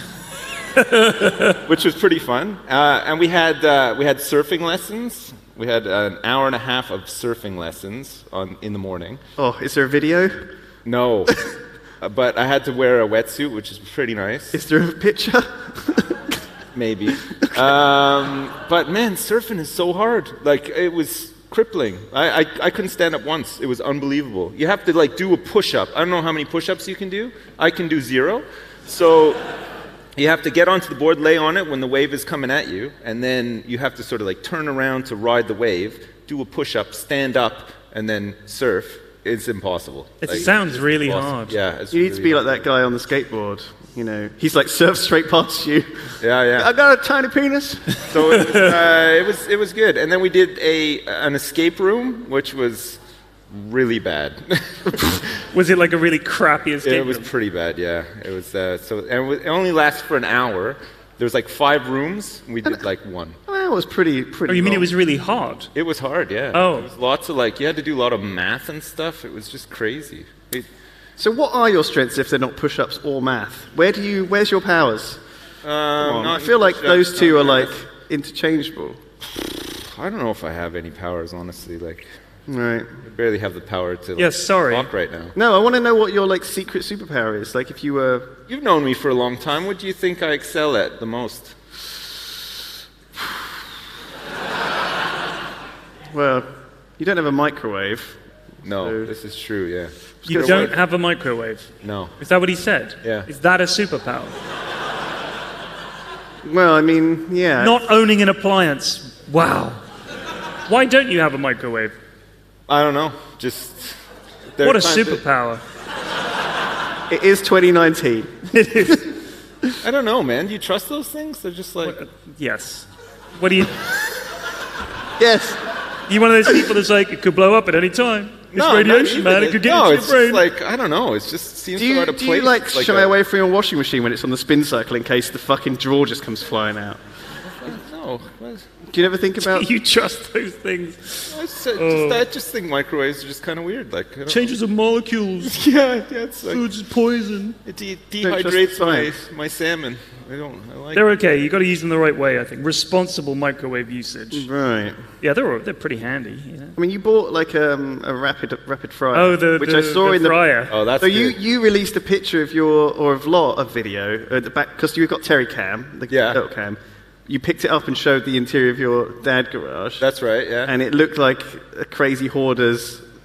Speaker 6: which was pretty fun. And we had surfing lessons. We had an hour and a half of surfing lessons in the morning.
Speaker 4: Oh, is there a video?
Speaker 6: No, but I had to wear a wetsuit, which is pretty nice.
Speaker 4: Is there a picture?
Speaker 6: Maybe. But man, surfing is so hard. Like, it was crippling. I couldn't stand up once. It was unbelievable. You have to like do a push-up. I don't know how many push-ups you can do. I can do 0. So you have to get onto the board, lay on it when the wave is coming at you, and then you have to sort of like turn around to ride the wave, do a push-up, stand up, and then surf. It's impossible.
Speaker 5: It
Speaker 6: Like,
Speaker 5: sounds really
Speaker 6: impossible.
Speaker 5: hard.
Speaker 6: Yeah, it's
Speaker 4: You need to
Speaker 6: really
Speaker 4: be like
Speaker 6: hard.
Speaker 4: that guy on the skateboard. You know, he's like surfs straight past you.
Speaker 6: Yeah, yeah.
Speaker 4: I got a tiny penis.
Speaker 6: So it was good. And then we did an escape room, which was really bad.
Speaker 5: Was it like a really crappy escape
Speaker 6: It was
Speaker 5: room?
Speaker 6: pretty bad, yeah. It was it only lasted for an hour. There was like 5 rooms. We did like 1.
Speaker 4: Well, that was pretty.
Speaker 5: Oh, you mean it was really hard?
Speaker 6: It was hard, yeah.
Speaker 5: Oh.
Speaker 6: There was lots of like you had to do a lot of math and stuff. It was just crazy.
Speaker 4: So, what are your strengths if they're not push-ups or math? Where's your powers? I feel like those two are like interchangeable.
Speaker 6: I don't know if I have any powers, honestly. Like,
Speaker 4: Right.
Speaker 6: I barely have the power to
Speaker 5: Yes, sorry.
Speaker 6: talk right now.
Speaker 4: No, I want to know what your like secret superpower is. Like, if you were.
Speaker 6: You've known me for a long time. What do you think I excel at the most?
Speaker 4: Well, you don't have a microwave.
Speaker 6: No,
Speaker 4: So-
Speaker 6: this is true, yeah.
Speaker 5: You don't have a microwave.
Speaker 6: No.
Speaker 5: Is that what he said?
Speaker 6: Yeah.
Speaker 5: Is that a superpower?
Speaker 4: Well, I mean, yeah.
Speaker 5: Not owning an appliance. Wow. Why don't you have a microwave?
Speaker 6: I don't know. Just.
Speaker 5: What a
Speaker 6: times that-
Speaker 5: superpower.
Speaker 4: It is 2019.
Speaker 6: I don't know, man. Do you trust those things? They're just like.
Speaker 5: Yes. What do you...
Speaker 4: Yes.
Speaker 5: You one of those people that's like, it could blow up at any time. It's
Speaker 6: No,
Speaker 5: radiation,
Speaker 6: not even.
Speaker 5: man. It could get
Speaker 6: no,
Speaker 5: into
Speaker 6: it's
Speaker 5: your brain.
Speaker 6: just like I don't know. It just seems
Speaker 4: Do
Speaker 6: so
Speaker 4: you,
Speaker 6: out of
Speaker 4: do
Speaker 6: place.
Speaker 4: you like
Speaker 6: It's
Speaker 4: shy
Speaker 6: a-
Speaker 4: away from your washing machine when it's on the spin cycle in case the fucking drawer just comes flying out?
Speaker 6: No, what?
Speaker 4: Do you ever think about?
Speaker 5: You trust those things.
Speaker 6: I just think microwaves are just kind of weird. Like I don't-
Speaker 5: Changes of molecules.
Speaker 6: Yeah, it's like
Speaker 5: Food's poison.
Speaker 6: it
Speaker 4: trust
Speaker 6: dehydrates
Speaker 4: science.
Speaker 6: my salmon. I like.
Speaker 5: They're okay. You got to use them the right way, I think. Responsible microwave usage.
Speaker 4: Right.
Speaker 5: Yeah, they're pretty handy. You know?
Speaker 4: I mean, you bought like a rapid fryer.
Speaker 5: Oh, the
Speaker 4: which I saw
Speaker 5: the
Speaker 4: in
Speaker 5: fryer.
Speaker 6: Oh, that's
Speaker 4: So
Speaker 6: good.
Speaker 4: you released a picture of a video at the back because you've got Terry Cam, the
Speaker 6: Yeah.
Speaker 4: little cam. You picked it up and showed the interior of your dad garage.
Speaker 6: That's right. Yeah.
Speaker 4: And it looked like a crazy hoarder's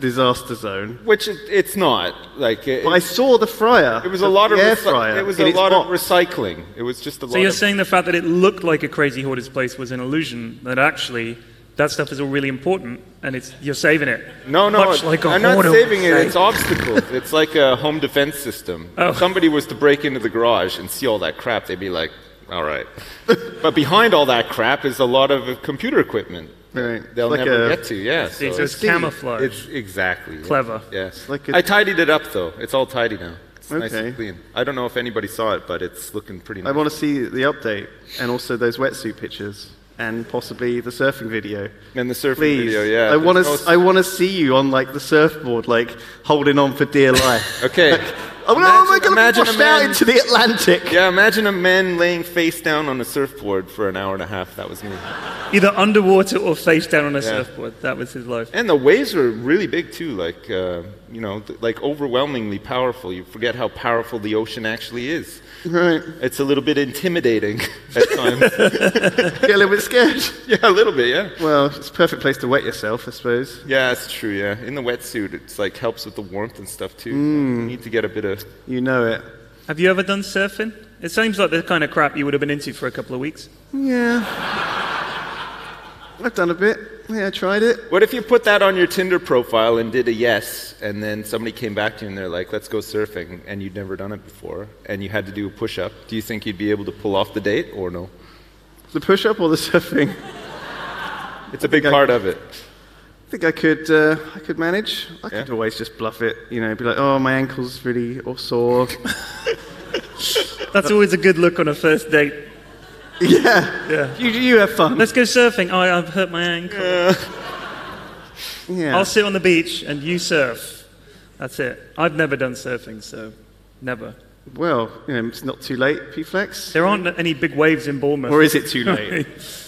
Speaker 4: disaster zone.
Speaker 6: Which it's not. Like,
Speaker 4: But I saw the fryer.
Speaker 6: it was a lot of
Speaker 4: air fryer.
Speaker 6: it was
Speaker 4: in
Speaker 6: a
Speaker 4: its
Speaker 6: lot of
Speaker 4: box.
Speaker 6: recycling. It was just a lot.
Speaker 5: So you're
Speaker 6: of,
Speaker 5: saying the fact that it looked like a Crazy Hoarders place was an illusion, that actually that stuff is all really important, and you're saving it.
Speaker 6: No,
Speaker 5: Much like a
Speaker 6: I'm not
Speaker 5: hoarder
Speaker 6: saving
Speaker 5: would
Speaker 6: it.
Speaker 5: say.
Speaker 6: It's obstacles. It's like a home defense system.
Speaker 5: Oh.
Speaker 6: If somebody was to break into the garage and see all that crap, they'd be like, all right. But behind all that crap is a lot of computer equipment.
Speaker 4: Right.
Speaker 6: They'll
Speaker 4: Like
Speaker 6: never
Speaker 4: a-
Speaker 6: get to, yeah.
Speaker 5: So
Speaker 6: So
Speaker 5: it's camouflage.
Speaker 6: it's exactly. yeah.
Speaker 5: Clever.
Speaker 6: Yes.
Speaker 4: Like a-
Speaker 6: I tidied it up, though. It's all tidy now. It's nice
Speaker 4: Okay.
Speaker 6: and clean. I don't know if anybody saw it, but it's looking pretty nice.
Speaker 4: I want to see the update and also those wetsuit pictures and possibly the surfing video.
Speaker 6: And the surfing
Speaker 4: Please.
Speaker 6: video, yeah.
Speaker 4: I want
Speaker 6: There's
Speaker 4: to.
Speaker 6: no-
Speaker 4: I want to see you on like the surfboard, like holding on for dear life.
Speaker 6: Okay.
Speaker 4: Oh no! Am I going to
Speaker 6: Imagine
Speaker 4: be
Speaker 6: a
Speaker 4: washed out
Speaker 6: man-
Speaker 4: into the Atlantic?
Speaker 6: Yeah, imagine a man laying face down on a surfboard for an hour and a half. That was me.
Speaker 5: Either underwater or face down on a
Speaker 6: Yeah.
Speaker 5: surfboard. That was his life.
Speaker 6: And the waves were really big too, like like overwhelmingly powerful. You forget how powerful the ocean actually is.
Speaker 4: Right.
Speaker 6: It's a little bit intimidating at times.
Speaker 4: Get a little bit scared.
Speaker 6: Yeah, a little bit. Yeah.
Speaker 4: Well, it's a perfect place to wet yourself, I suppose.
Speaker 6: Yeah, it's true. Yeah, in the wetsuit, it's like helps with the warmth and stuff too. You need to get a bit of.
Speaker 4: You know it.
Speaker 5: Have you ever done surfing? It seems like the kind of crap you would have been into for a couple of weeks.
Speaker 4: Yeah. I've done a bit. Yeah, I tried it.
Speaker 6: What if you put that on your Tinder profile and did a yes, and then somebody came back to you and they're like, "Let's go surfing," and you'd never done it before, and you had to do a push-up? Do you think you'd be able to pull off the date or no?
Speaker 4: The push-up or the surfing?
Speaker 6: It's a big part of it.
Speaker 4: I think I could manage. I could
Speaker 6: Yeah.
Speaker 4: always just bluff it, be like, oh, my ankle's really sore.
Speaker 5: That's always a good look on a first date.
Speaker 4: Yeah. You have fun.
Speaker 5: Let's go surfing. Oh, I've hurt my ankle.
Speaker 4: Yeah.
Speaker 5: I'll sit on the beach and you surf. That's it. I've never done surfing, so never.
Speaker 4: Well, it's not too late, P-Flex.
Speaker 5: There aren't any big waves in Bournemouth.
Speaker 4: Or is it too late?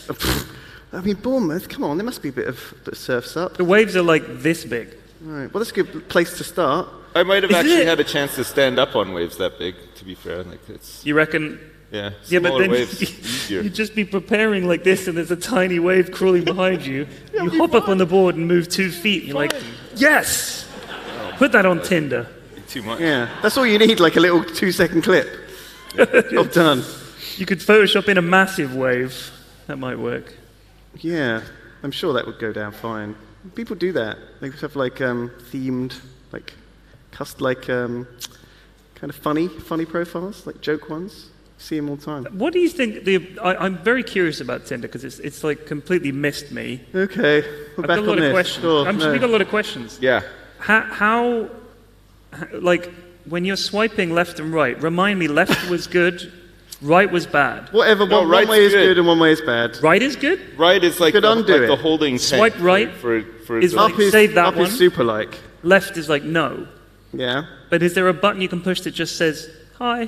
Speaker 4: I mean, Bournemouth, come on, there must be a bit of surfs up.
Speaker 5: The waves are like this big.
Speaker 4: Right. Well, that's a good place to start.
Speaker 6: I might have
Speaker 5: Is
Speaker 6: actually
Speaker 5: it?
Speaker 6: had a chance to stand up on waves that big, to be fair. Like it's
Speaker 5: You reckon?
Speaker 6: yeah,
Speaker 5: Yeah, but
Speaker 6: smaller
Speaker 5: then
Speaker 6: waves easier.
Speaker 5: you'd just be preparing like this, and there's a tiny wave crawling behind you. You hop up on the board and move 2 feet. And you're like, yes! Put that on Tinder.
Speaker 6: Too much.
Speaker 4: Yeah. That's all you need, like a little 2-second clip. Job done.
Speaker 5: You could Photoshop in a massive wave. That might work.
Speaker 4: Yeah. I'm sure that would go down fine. People do that. They have like themed, like kind of funny profiles, like joke ones. See them all the time.
Speaker 5: What do you think? I'm very curious about Tinder because it's like completely missed me.
Speaker 4: Okay, we're
Speaker 5: I've
Speaker 4: back
Speaker 5: got a lot
Speaker 4: on
Speaker 5: of
Speaker 4: this.
Speaker 5: questions.
Speaker 4: Sure,
Speaker 5: I'm
Speaker 4: no.
Speaker 5: sure we got a lot of questions.
Speaker 6: Yeah.
Speaker 5: How, like, when you're swiping left and right, remind me, left was good, right was bad.
Speaker 4: Whatever,
Speaker 6: No,
Speaker 4: one
Speaker 6: right's
Speaker 4: way is
Speaker 6: good.
Speaker 4: good and one way is bad.
Speaker 5: Right is good?
Speaker 6: Right is like,
Speaker 4: Could
Speaker 6: the,
Speaker 4: undo
Speaker 6: like
Speaker 4: it.
Speaker 6: the holding
Speaker 5: Swipe
Speaker 6: tank
Speaker 5: right
Speaker 6: for
Speaker 5: is
Speaker 6: the-
Speaker 5: like- save that
Speaker 4: up
Speaker 5: one.
Speaker 4: is super like.
Speaker 5: Left is like no.
Speaker 4: Yeah.
Speaker 5: But is there a button you can push that just says, hi?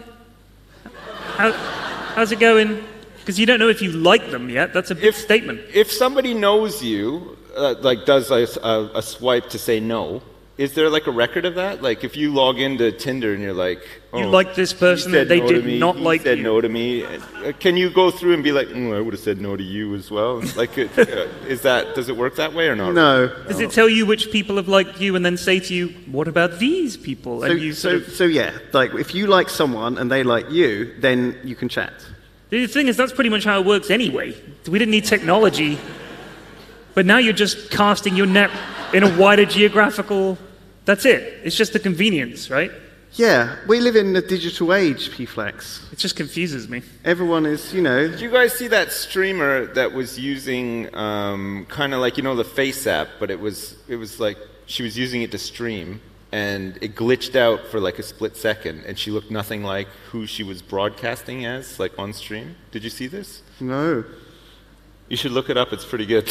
Speaker 5: How's it going? Because you don't know if you like them yet. That's a big statement.
Speaker 6: If somebody knows you, like does a swipe to say no, is there like a record of that? Like if you log into Tinder and you're like, oh,
Speaker 5: You like this person
Speaker 6: he
Speaker 5: and
Speaker 6: said
Speaker 5: they
Speaker 6: no to
Speaker 5: did
Speaker 6: me,
Speaker 5: not
Speaker 6: he
Speaker 5: like
Speaker 6: said
Speaker 5: you.
Speaker 6: no to me. Can you go through and be like, I would have said no to you as well? Like, does it work that way or not?
Speaker 4: No.
Speaker 5: Does it tell you which people have liked you and then say to you, what about these people? And you sort of,
Speaker 4: So yeah, like if you like someone and they like you, then you can chat.
Speaker 5: the thing is, that's pretty much how it works anyway. We didn't need technology. But now you're just casting your net in a wider geographical... That's it. It's just the convenience, right?
Speaker 4: Yeah, we live in a digital age, P-Flex.
Speaker 5: It just confuses me.
Speaker 4: Everyone is,
Speaker 6: Did you guys see that streamer that was using kind of like the Face app, but it was like she was using it to stream, and it glitched out for like a split second, and she looked nothing like who she was broadcasting as, like on stream. Did you see this?
Speaker 4: no.
Speaker 6: You should look it up. It's pretty good.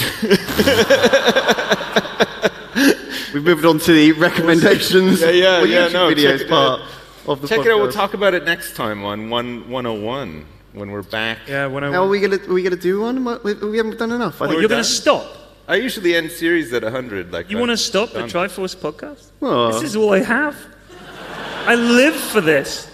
Speaker 4: We've moved on to the recommendations.
Speaker 6: Yeah,
Speaker 4: or
Speaker 6: yeah,
Speaker 4: YouTube
Speaker 6: no,
Speaker 4: videos
Speaker 6: check it
Speaker 4: part of the
Speaker 6: Check
Speaker 4: podcast.
Speaker 6: it out. We'll talk about it next time on 101 when we're back.
Speaker 5: Yeah, when
Speaker 4: Are we gonna do one? We haven't done enough. I
Speaker 5: Well,
Speaker 4: think.
Speaker 5: you're going
Speaker 6: done.
Speaker 5: to stop.
Speaker 6: I usually end series at 100. Like
Speaker 5: You
Speaker 6: that.
Speaker 5: want to stop the
Speaker 6: Done.
Speaker 5: Triforce podcast?
Speaker 4: Oh.
Speaker 5: This is all I have. I live for this.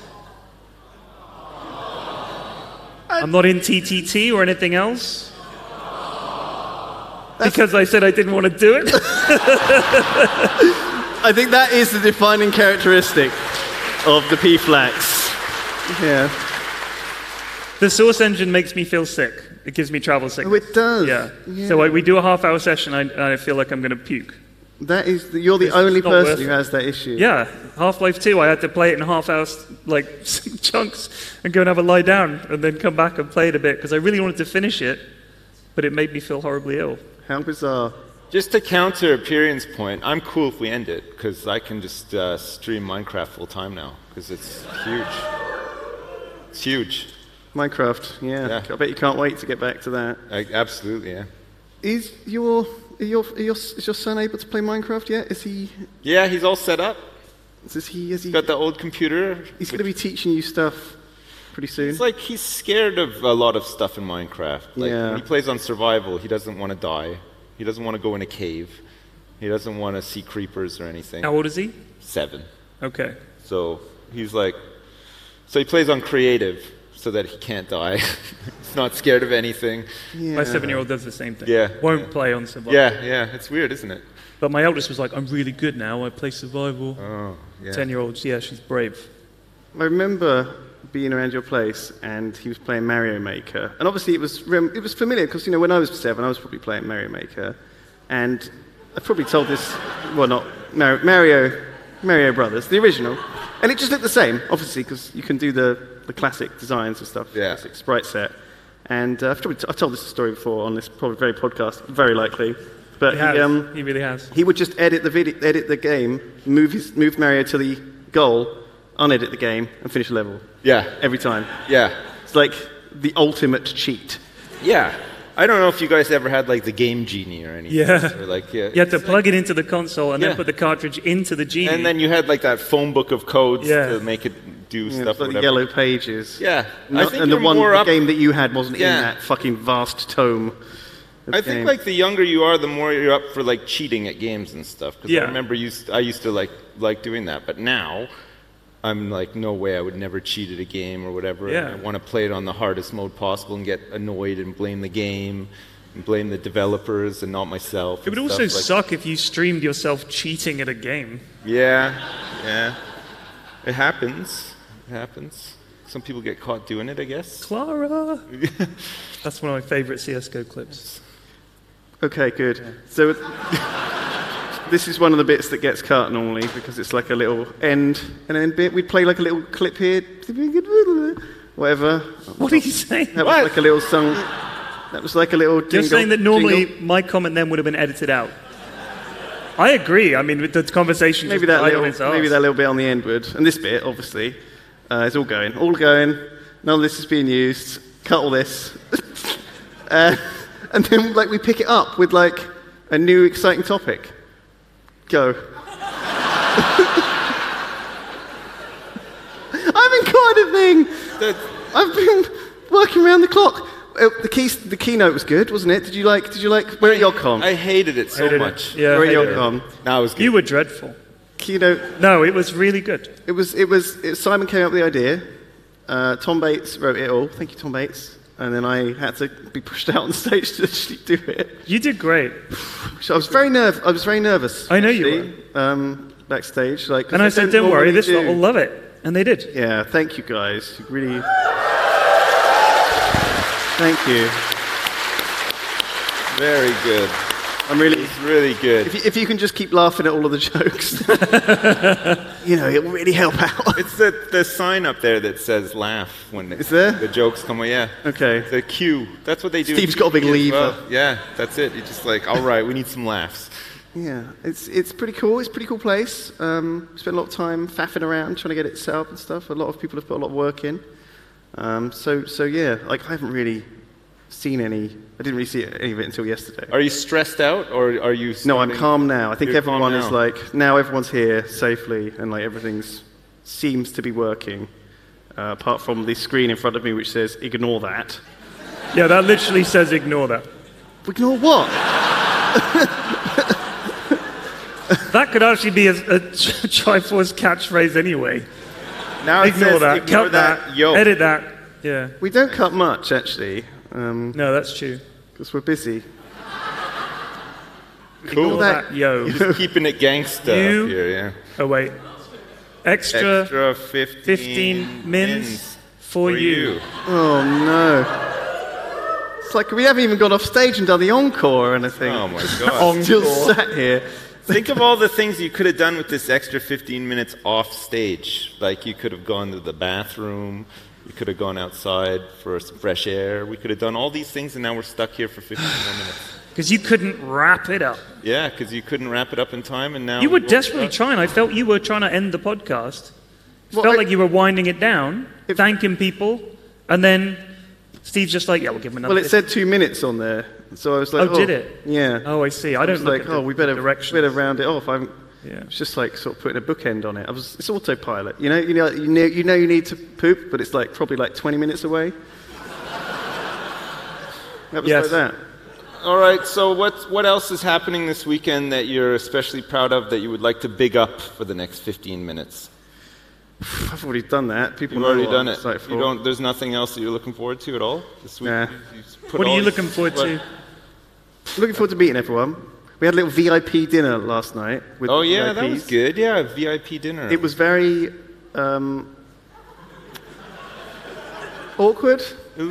Speaker 5: I'm not in TTT or anything else. Because I said I didn't want to do it.
Speaker 4: I think that is the defining characteristic of the P-Flax. Yeah.
Speaker 5: The Source engine makes me feel sick. It gives me travel sickness.
Speaker 4: Oh, it does?
Speaker 5: Yeah. So we do a half-hour session, and I feel like I'm going to puke.
Speaker 4: You're the only
Speaker 5: not
Speaker 4: person
Speaker 5: worth
Speaker 4: who
Speaker 5: it.
Speaker 4: has that issue.
Speaker 5: Yeah. Half-Life 2, I had to play it in half-hour chunks and go and have a lie down and then come back and play it a bit because I really wanted to finish it, but it made me feel horribly ill.
Speaker 4: How bizarre.
Speaker 6: Just to counter Pyrian's point, I'm cool if we end it, because I can just stream Minecraft full time now, because it's huge. It's huge.
Speaker 4: Minecraft, yeah. I bet you can't wait to get back to that.
Speaker 6: Absolutely, yeah.
Speaker 4: Is your son able to play Minecraft yet? Is he?
Speaker 6: Yeah, he's all set up.
Speaker 4: Has he
Speaker 6: got the old computer.
Speaker 4: He's going to be teaching you stuff pretty soon.
Speaker 6: It's like he's scared of a lot of stuff in Minecraft. Like when he plays on survival, he doesn't want to die. He doesn't want to go in a cave. He doesn't want to see creepers or anything.
Speaker 5: How old is he?
Speaker 6: 7.
Speaker 5: Okay.
Speaker 6: So he's like, so he plays on creative so that he can't die. He's not scared of anything.
Speaker 5: Yeah. My 7-year-old does the same thing.
Speaker 6: Yeah.
Speaker 5: Won't play on survival.
Speaker 6: Yeah. It's weird, isn't it?
Speaker 5: But my eldest was like, I'm really good now. I play survival.
Speaker 6: Oh, yeah.
Speaker 5: 10-year-olds, yeah, she's brave.
Speaker 4: I remember being around your place, and he was playing Mario Maker. And obviously it was familiar, because, you know, when I was 7, I was probably playing Mario Maker. And I probably told this, well, not Mario Brothers, the original. And it just looked the same, obviously, because you can do the classic designs and stuff, classic sprite set. And I've told this story before on this very podcast, very likely. But
Speaker 5: he really has.
Speaker 4: He would just edit the game, move Mario to the goal, unedit the game, and finish a level.
Speaker 6: Yeah.
Speaker 4: Every time.
Speaker 6: Yeah.
Speaker 4: It's like the ultimate cheat.
Speaker 6: Yeah. I don't know if you guys ever had like the Game Genie or anything.
Speaker 5: Yeah.
Speaker 6: Or like,
Speaker 5: you had to plug it into the console and then put the cartridge into the Genie.
Speaker 6: And then you had like that phone book of codes to make it do stuff.
Speaker 4: Like the yellow pages.
Speaker 6: Yeah.
Speaker 4: The game that you had wasn't in that fucking vast tome.
Speaker 6: I think like the younger you are, the more you're up for like cheating at games and stuff. Because I remember I used to like doing that, but now I'm like, no way, I would never cheat at a game or whatever.
Speaker 5: Yeah.
Speaker 6: I want to play it on the hardest mode possible and get annoyed and blame the game and blame the developers and not myself.
Speaker 5: It would also suck if you streamed yourself cheating at a game.
Speaker 6: Yeah. It happens. Some people get caught doing it, I guess.
Speaker 5: Clara! That's one of my favorite CSGO clips.
Speaker 4: Okay, good. Yeah. So this is one of the bits that gets cut normally because it's like a little end and end bit. We'd play like a little clip here, whatever.
Speaker 5: What are you saying?
Speaker 4: That was like a little song. That was like a little jingle.
Speaker 5: You're saying that normally my comment then would have been edited out. I agree. I mean, with the conversation.
Speaker 4: Maybe that little bit on the end would, and this bit obviously is all going. None of this is being used. Cut all this. And then like we pick it up with like a new exciting topic. Go. I haven't got anything. I've been working around the clock. The keynote was good, wasn't it? Did you like We're at YogCon?
Speaker 6: I hated it so much.
Speaker 5: Yeah,
Speaker 4: We're at YogCon.
Speaker 6: No, it was good.
Speaker 5: You were dreadful.
Speaker 4: Keynote.
Speaker 5: No, it was really good.
Speaker 4: It was Simon came up with the idea. Tom Bates wrote it all. Thank you, Tom Bates. And then I had to be pushed out on stage to actually do it.
Speaker 5: You did great.
Speaker 4: So I was very nervous.
Speaker 5: I know you
Speaker 4: were. Backstage, like.
Speaker 5: And I said, "Don't worry, this lot will love it," and they did.
Speaker 4: Yeah, thank you guys. You really. Thank you.
Speaker 6: Very good. It's really good.
Speaker 4: If you can just keep laughing at all of the jokes, it will really help out.
Speaker 6: It's the sign up there that says laugh when the jokes come away. Yeah.
Speaker 4: Okay.
Speaker 6: The cue. That's what they do.
Speaker 4: Steve's got a big lever.
Speaker 6: Well. Yeah, that's it. You're just like, all right, we need some laughs.
Speaker 4: Yeah, it's pretty cool. It's a pretty cool place. Spent a lot of time faffing around trying to get it set up and stuff. A lot of people have put a lot of work in. So yeah, like I haven't really seen any. I didn't really see any of it until yesterday.
Speaker 6: Are you stressed out, or are you?
Speaker 4: No, I'm calm now. I think everyone is like now. Everyone's here safely, and like everything's seems to be working. Apart from the screen in front of me, which says "ignore that."
Speaker 5: Yeah, that literally says "ignore that."
Speaker 4: Ignore what?
Speaker 5: That could actually be a Triforce catchphrase anyway.
Speaker 6: Now
Speaker 5: ignore that. Cut that. Edit that. Yeah.
Speaker 4: We don't cut much, actually.
Speaker 5: No, that's true.
Speaker 4: Because we're busy.
Speaker 6: Cool.
Speaker 5: That, yo.
Speaker 6: You're just keeping it gangsta
Speaker 5: You-
Speaker 6: up here, yeah.
Speaker 5: Oh, wait. Extra,
Speaker 6: Extra 15
Speaker 5: mins for you.
Speaker 4: Oh no. It's like we haven't even got off stage and done the encore or anything.
Speaker 6: Oh my god.
Speaker 4: Still sat here.
Speaker 6: Think of all the things you could have done with this extra 15 minutes off stage. Like you could have gone to the bathroom, you could have gone outside for some fresh air. We could have done all these things and now we're stuck here for 15 more minutes.
Speaker 5: Because you couldn't wrap it up.
Speaker 6: Yeah, because you couldn't wrap it up in time and now...
Speaker 5: You were
Speaker 6: we're
Speaker 5: desperately
Speaker 6: stuck.
Speaker 5: trying. I felt you were trying to end the podcast. It
Speaker 4: Well,
Speaker 5: felt
Speaker 4: I-
Speaker 5: like you were winding it down, thanking people, and then Steve's just like, yeah, we'll give him another.
Speaker 4: Well, it said 2 minutes on there, so I was like,
Speaker 5: Oh, did it?
Speaker 4: Yeah.
Speaker 5: Oh, I see. I
Speaker 4: I
Speaker 5: don't
Speaker 4: was
Speaker 5: look
Speaker 4: like,
Speaker 5: at the
Speaker 4: we better
Speaker 5: directions.
Speaker 4: round it off.
Speaker 5: Yeah.
Speaker 4: It's just like sort of putting a bookend on it. It's autopilot. You know you need to poop, but it's like probably like 20 minutes away. That was
Speaker 5: Yes.
Speaker 4: like that.
Speaker 6: All right, so what else is happening this weekend that you're especially proud of that you would like to big up for the next 15 minutes?
Speaker 4: I've already done that. People
Speaker 6: You've
Speaker 4: know
Speaker 6: already
Speaker 4: what
Speaker 6: done
Speaker 4: I'm
Speaker 6: it.
Speaker 4: excited for.
Speaker 6: You don't. There's nothing else that you're looking forward to at all this week.
Speaker 4: Nah.
Speaker 5: What are you looking forward to?
Speaker 4: Looking forward to meeting everyone. We had a little VIP dinner last night. With
Speaker 6: Oh
Speaker 4: the
Speaker 6: yeah, that
Speaker 4: VIPs.
Speaker 6: was good. Yeah, VIP dinner.
Speaker 4: It was very awkward.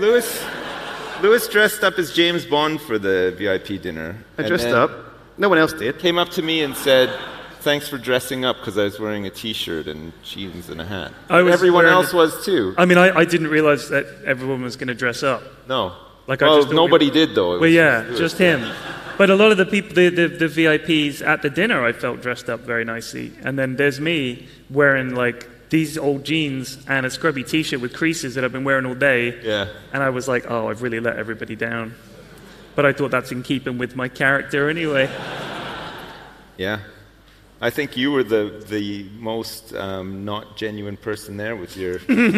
Speaker 6: Lewis dressed up as James Bond for the VIP dinner.
Speaker 4: I
Speaker 6: and
Speaker 4: dressed
Speaker 6: then
Speaker 4: up. No one else did.
Speaker 6: Came up to me and said, "Thanks for dressing up," because I was wearing a T-shirt and jeans and a hat.
Speaker 5: I was
Speaker 6: Everyone
Speaker 5: wearing
Speaker 6: else was too.
Speaker 5: I mean, I didn't realize that everyone was going to dress up.
Speaker 6: No.
Speaker 5: Like, I
Speaker 6: well,
Speaker 5: just thought
Speaker 6: nobody did though. It
Speaker 5: Well,
Speaker 6: was
Speaker 5: yeah,
Speaker 6: Lewis.
Speaker 5: just him. But a lot of the people, the VIPs at the dinner, I felt dressed up very nicely. And then there's me wearing like these old jeans and a scrubby T-shirt with creases that I've been wearing all day.
Speaker 6: Yeah.
Speaker 5: And I was like, oh, I've really let everybody down. But I thought that's in keeping with my character anyway.
Speaker 6: Yeah. I think you were the most not genuine person there with your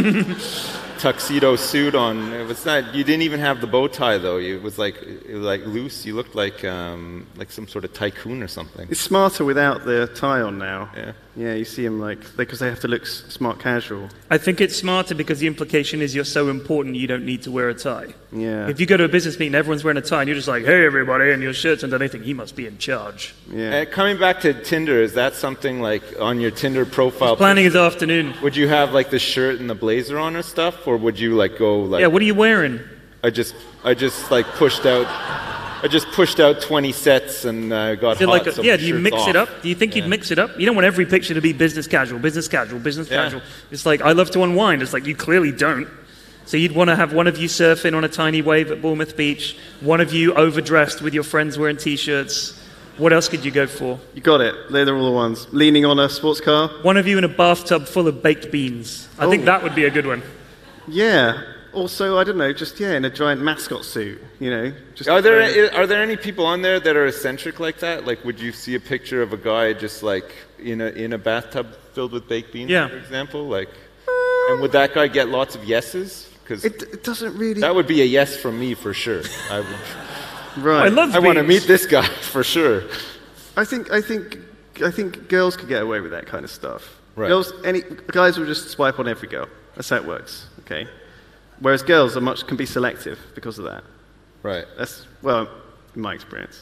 Speaker 6: tuxedo suit on. It was not. You didn't even have the bow tie though. It was like loose. You looked like some sort of tycoon or something.
Speaker 4: It's smarter without the tie on now.
Speaker 6: Yeah.
Speaker 4: Yeah, you see them like because they have to look smart casual.
Speaker 5: I think it's smarter because the implication is you're so important you don't need to wear a tie.
Speaker 4: Yeah.
Speaker 5: If you go to a business meeting, everyone's wearing a tie, and you're just like, hey, everybody, and your shirt's underneath, they think he must be in charge.
Speaker 4: Yeah.
Speaker 6: Coming back to Tinder, is that something like on your Tinder profile?
Speaker 5: Planning his afternoon.
Speaker 6: Would you have like the shirt and the blazer on or stuff, or would you like go like?
Speaker 5: Yeah, what are you wearing?
Speaker 6: I just like pushed out. I just pushed out 20 sets and got
Speaker 5: Is it
Speaker 6: hot.
Speaker 5: like
Speaker 6: so
Speaker 5: do you
Speaker 6: shirts
Speaker 5: mix it
Speaker 6: off.
Speaker 5: up? Do you think you'd mix it up? You don't want every picture to be business casual, business casual, business
Speaker 6: Yeah.
Speaker 5: casual. It's like, I love to unwind. It's like, you clearly don't. So you'd want to have one of you surfing on a tiny wave at Bournemouth Beach, one of you overdressed with your friends wearing T-shirts. What else could you go for?
Speaker 4: You got it. They're all the ones. Leaning on a sports car.
Speaker 5: One of you in a bathtub full of baked beans. I think
Speaker 4: Oh.
Speaker 5: that would be a good one.
Speaker 4: Yeah. Also, I don't know, just in a giant mascot suit. You know. Just
Speaker 6: Are there any people on there that are eccentric like that? Like, would you see a picture of a guy just like in a bathtub filled with baked beans,
Speaker 5: Yeah.
Speaker 6: for example? Like, and would that guy get lots of yeses? Because
Speaker 4: It doesn't really.
Speaker 6: that would be a yes from me for sure. I would.
Speaker 4: Right.
Speaker 5: I love
Speaker 6: I want to
Speaker 5: beans.
Speaker 6: meet this guy for sure.
Speaker 4: I think girls could get away with that kind of stuff.
Speaker 6: Right.
Speaker 4: Guys will just swipe on every girl. That's how it works. Okay. Whereas girls can be selective because of that.
Speaker 6: Right.
Speaker 4: That's in my experience.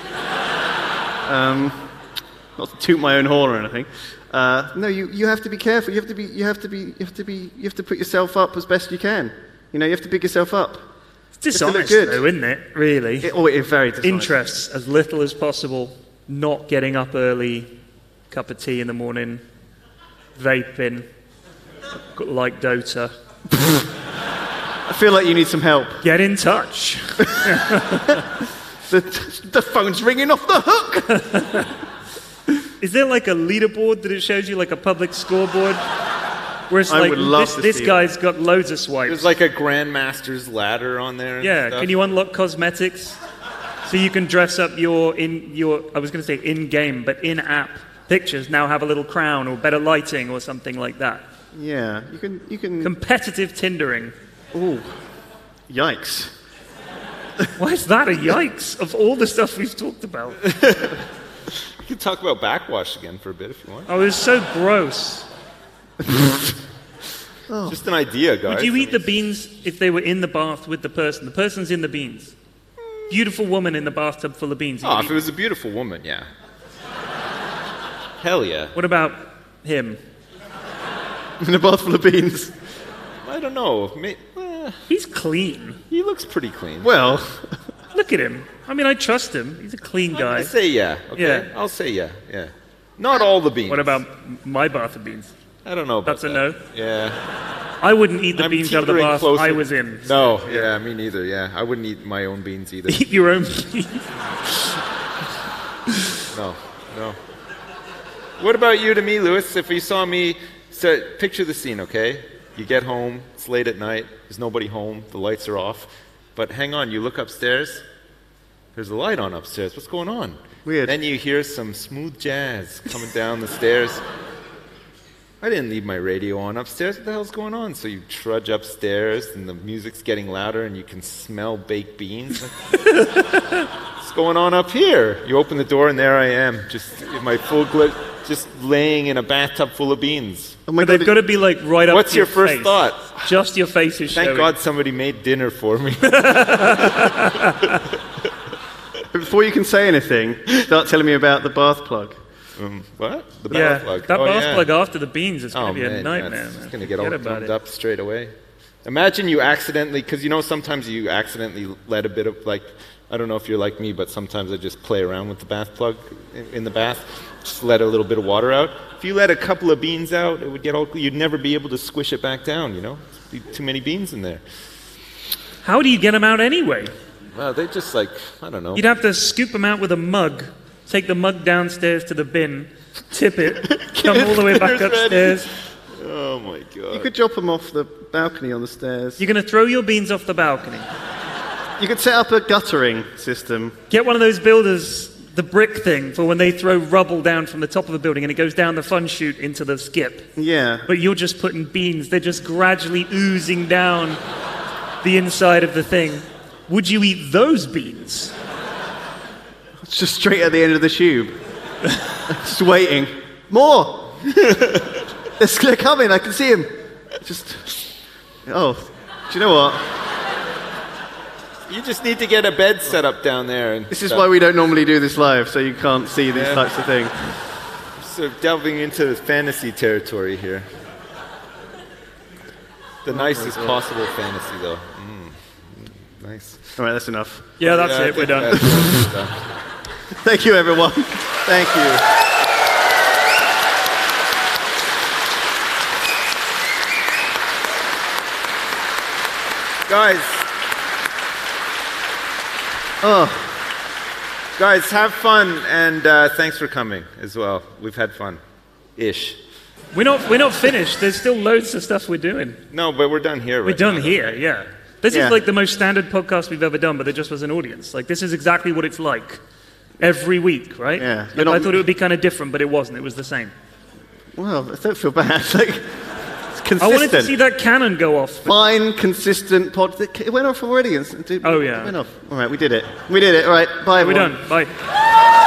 Speaker 4: Not to toot my own horn or anything. No, you have to be careful. You have to put yourself up as best you can. You know, you have to big yourself up.
Speaker 5: It's
Speaker 4: to look
Speaker 5: dishonest,
Speaker 4: good.
Speaker 5: though, isn't it? Really.
Speaker 4: It is very dishonest.
Speaker 5: Interests as little as possible. Not getting up early. Cup of tea in the morning. Vaping. Like Dota.
Speaker 4: I feel like you need some help.
Speaker 5: Get in touch.
Speaker 4: The phone's ringing off the hook.
Speaker 5: Is there like a leaderboard that it shows you, like a public scoreboard? Where it's
Speaker 4: I
Speaker 5: like,
Speaker 4: would love to
Speaker 5: this
Speaker 4: see it.
Speaker 5: guy's got loads of swipes.
Speaker 6: There's like a grandmaster's ladder on there. And
Speaker 5: Yeah,
Speaker 6: stuff.
Speaker 5: can you unlock cosmetics? So you can dress up I was going to say in-game, but in-app pictures now have a little crown or better lighting or something like that.
Speaker 4: Yeah, you can.
Speaker 5: Competitive Tindering.
Speaker 4: Ooh, yikes!
Speaker 5: Why is that a yikes of all the stuff we've talked about?
Speaker 6: We can talk about backwash again for a bit if you want.
Speaker 5: Oh, it's so gross.
Speaker 6: Just an idea, guys.
Speaker 5: Would you eat the beans if they were in the bath with the person? The person's in the beans. beautiful woman in the bathtub full of beans.
Speaker 6: Oh, if it was a beautiful woman, yeah. Hell yeah.
Speaker 5: What about him?
Speaker 4: In a bath full of beans.
Speaker 6: I don't know.
Speaker 5: He's clean.
Speaker 6: He looks pretty clean.
Speaker 4: Well,
Speaker 5: Look at him. I mean, I trust him. He's a clean guy.
Speaker 6: I say yeah. Okay.
Speaker 5: Yeah.
Speaker 6: I'll say yeah. Yeah. Not all the beans.
Speaker 5: What about my bath of beans?
Speaker 6: I don't know about
Speaker 5: That's a
Speaker 6: that.
Speaker 5: no?
Speaker 6: Yeah.
Speaker 5: I wouldn't eat the
Speaker 6: I'm
Speaker 5: beans out of the
Speaker 6: teetering
Speaker 5: bath
Speaker 6: closer.
Speaker 5: I was in.
Speaker 6: No. Yeah. Me neither. Yeah. I wouldn't eat my own beans either.
Speaker 5: Eat your own beans.
Speaker 6: No. No. What about you to me, Lewis? If you saw me, so picture the scene, okay? You get home, it's late at night, there's nobody home, the lights are off. But hang on, you look upstairs, there's a light on upstairs. What's going on?
Speaker 4: Weird.
Speaker 6: Then you hear some smooth jazz coming down the stairs. I didn't leave my radio on upstairs. What the hell's going on? So you trudge upstairs, and the music's getting louder, and you can smell baked beans. What's going on up here? You open the door, and there I am, just in my full just laying in a bathtub full of beans.
Speaker 4: oh my
Speaker 5: But they've
Speaker 4: God,
Speaker 5: got to be like right up
Speaker 6: What's
Speaker 5: to
Speaker 6: your first
Speaker 5: face.
Speaker 6: thought?
Speaker 5: Just your face is
Speaker 6: Thank
Speaker 5: showing.
Speaker 6: God somebody made dinner for me.
Speaker 4: before you can say anything, start telling me about the bath plug.
Speaker 6: What? The
Speaker 5: Yeah,
Speaker 6: bath plug.
Speaker 5: that
Speaker 6: Oh,
Speaker 5: bath
Speaker 6: yeah.
Speaker 5: plug after the beans is going
Speaker 6: Oh
Speaker 5: to be a
Speaker 6: man,
Speaker 5: nightmare.
Speaker 6: yeah, it's
Speaker 5: man.
Speaker 6: going to get all
Speaker 5: Forget about
Speaker 6: gummed
Speaker 5: it.
Speaker 6: up straight away. Imagine you accidentally, because you know sometimes you accidentally let a bit of like, I don't know if you're like me, but sometimes I just play around with the bath plug in the bath, just let a little bit of water out. If you let a couple of beans out, it would get all, you'd never be able to squish it back down, you know? There'd be too many beans in there.
Speaker 5: How do you get them out anyway?
Speaker 6: Well, they just like, I don't know.
Speaker 5: You'd have to scoop them out with a mug, take the mug downstairs to the bin, tip it, come all the way back
Speaker 6: Dinner's ready.
Speaker 5: upstairs.
Speaker 6: Oh my God.
Speaker 4: You could drop them off the balcony on the stairs.
Speaker 5: You're going to throw your beans off the balcony.
Speaker 4: You could set up a guttering system.
Speaker 5: Get one of those builders, the brick thing, for when they throw rubble down from the top of a building and it goes down the fun chute into the skip.
Speaker 4: Yeah.
Speaker 5: But you're just putting beans, they're just gradually oozing down the inside of the thing. Would you eat those beans?
Speaker 4: It's just straight at the end of the tube. Just waiting. More! They're coming, I can see him. Just. Oh, do you know what?
Speaker 6: You just need to get a bed set up down there. And
Speaker 4: This is why we don't normally do this live, so you can't see these types of things.
Speaker 6: So delving into fantasy territory here. The nicest possible fantasy, though. Nice.
Speaker 4: All right, that's enough.
Speaker 5: Yeah, that's
Speaker 6: Yeah, I
Speaker 5: it, we're
Speaker 6: think
Speaker 5: done.
Speaker 6: that's done.
Speaker 4: Thank you, everyone. Thank you.
Speaker 6: Guys,
Speaker 4: Oh,
Speaker 6: guys, have fun, and thanks for coming as well. We've had fun. Ish.
Speaker 5: We're not finished. There's still loads of stuff we're doing.
Speaker 6: No, but we're done here, right?
Speaker 5: We're done here, yeah. This
Speaker 4: Yeah.
Speaker 5: is like the most standard podcast we've ever done, but there just was an audience. Like, this is exactly what it's like every week, right?
Speaker 4: Yeah.
Speaker 5: Like, I thought it would be kind of different, but it wasn't. It was the same.
Speaker 4: well, I don't feel bad. Like, it's consistent.
Speaker 5: I wanted to see that cannon go off.
Speaker 4: Fine, consistent pod. It went off already.
Speaker 5: Oh, yeah.
Speaker 4: It went off. All right, we did it. We did it. All right, bye,
Speaker 5: We're
Speaker 4: everyone.
Speaker 5: done. Bye.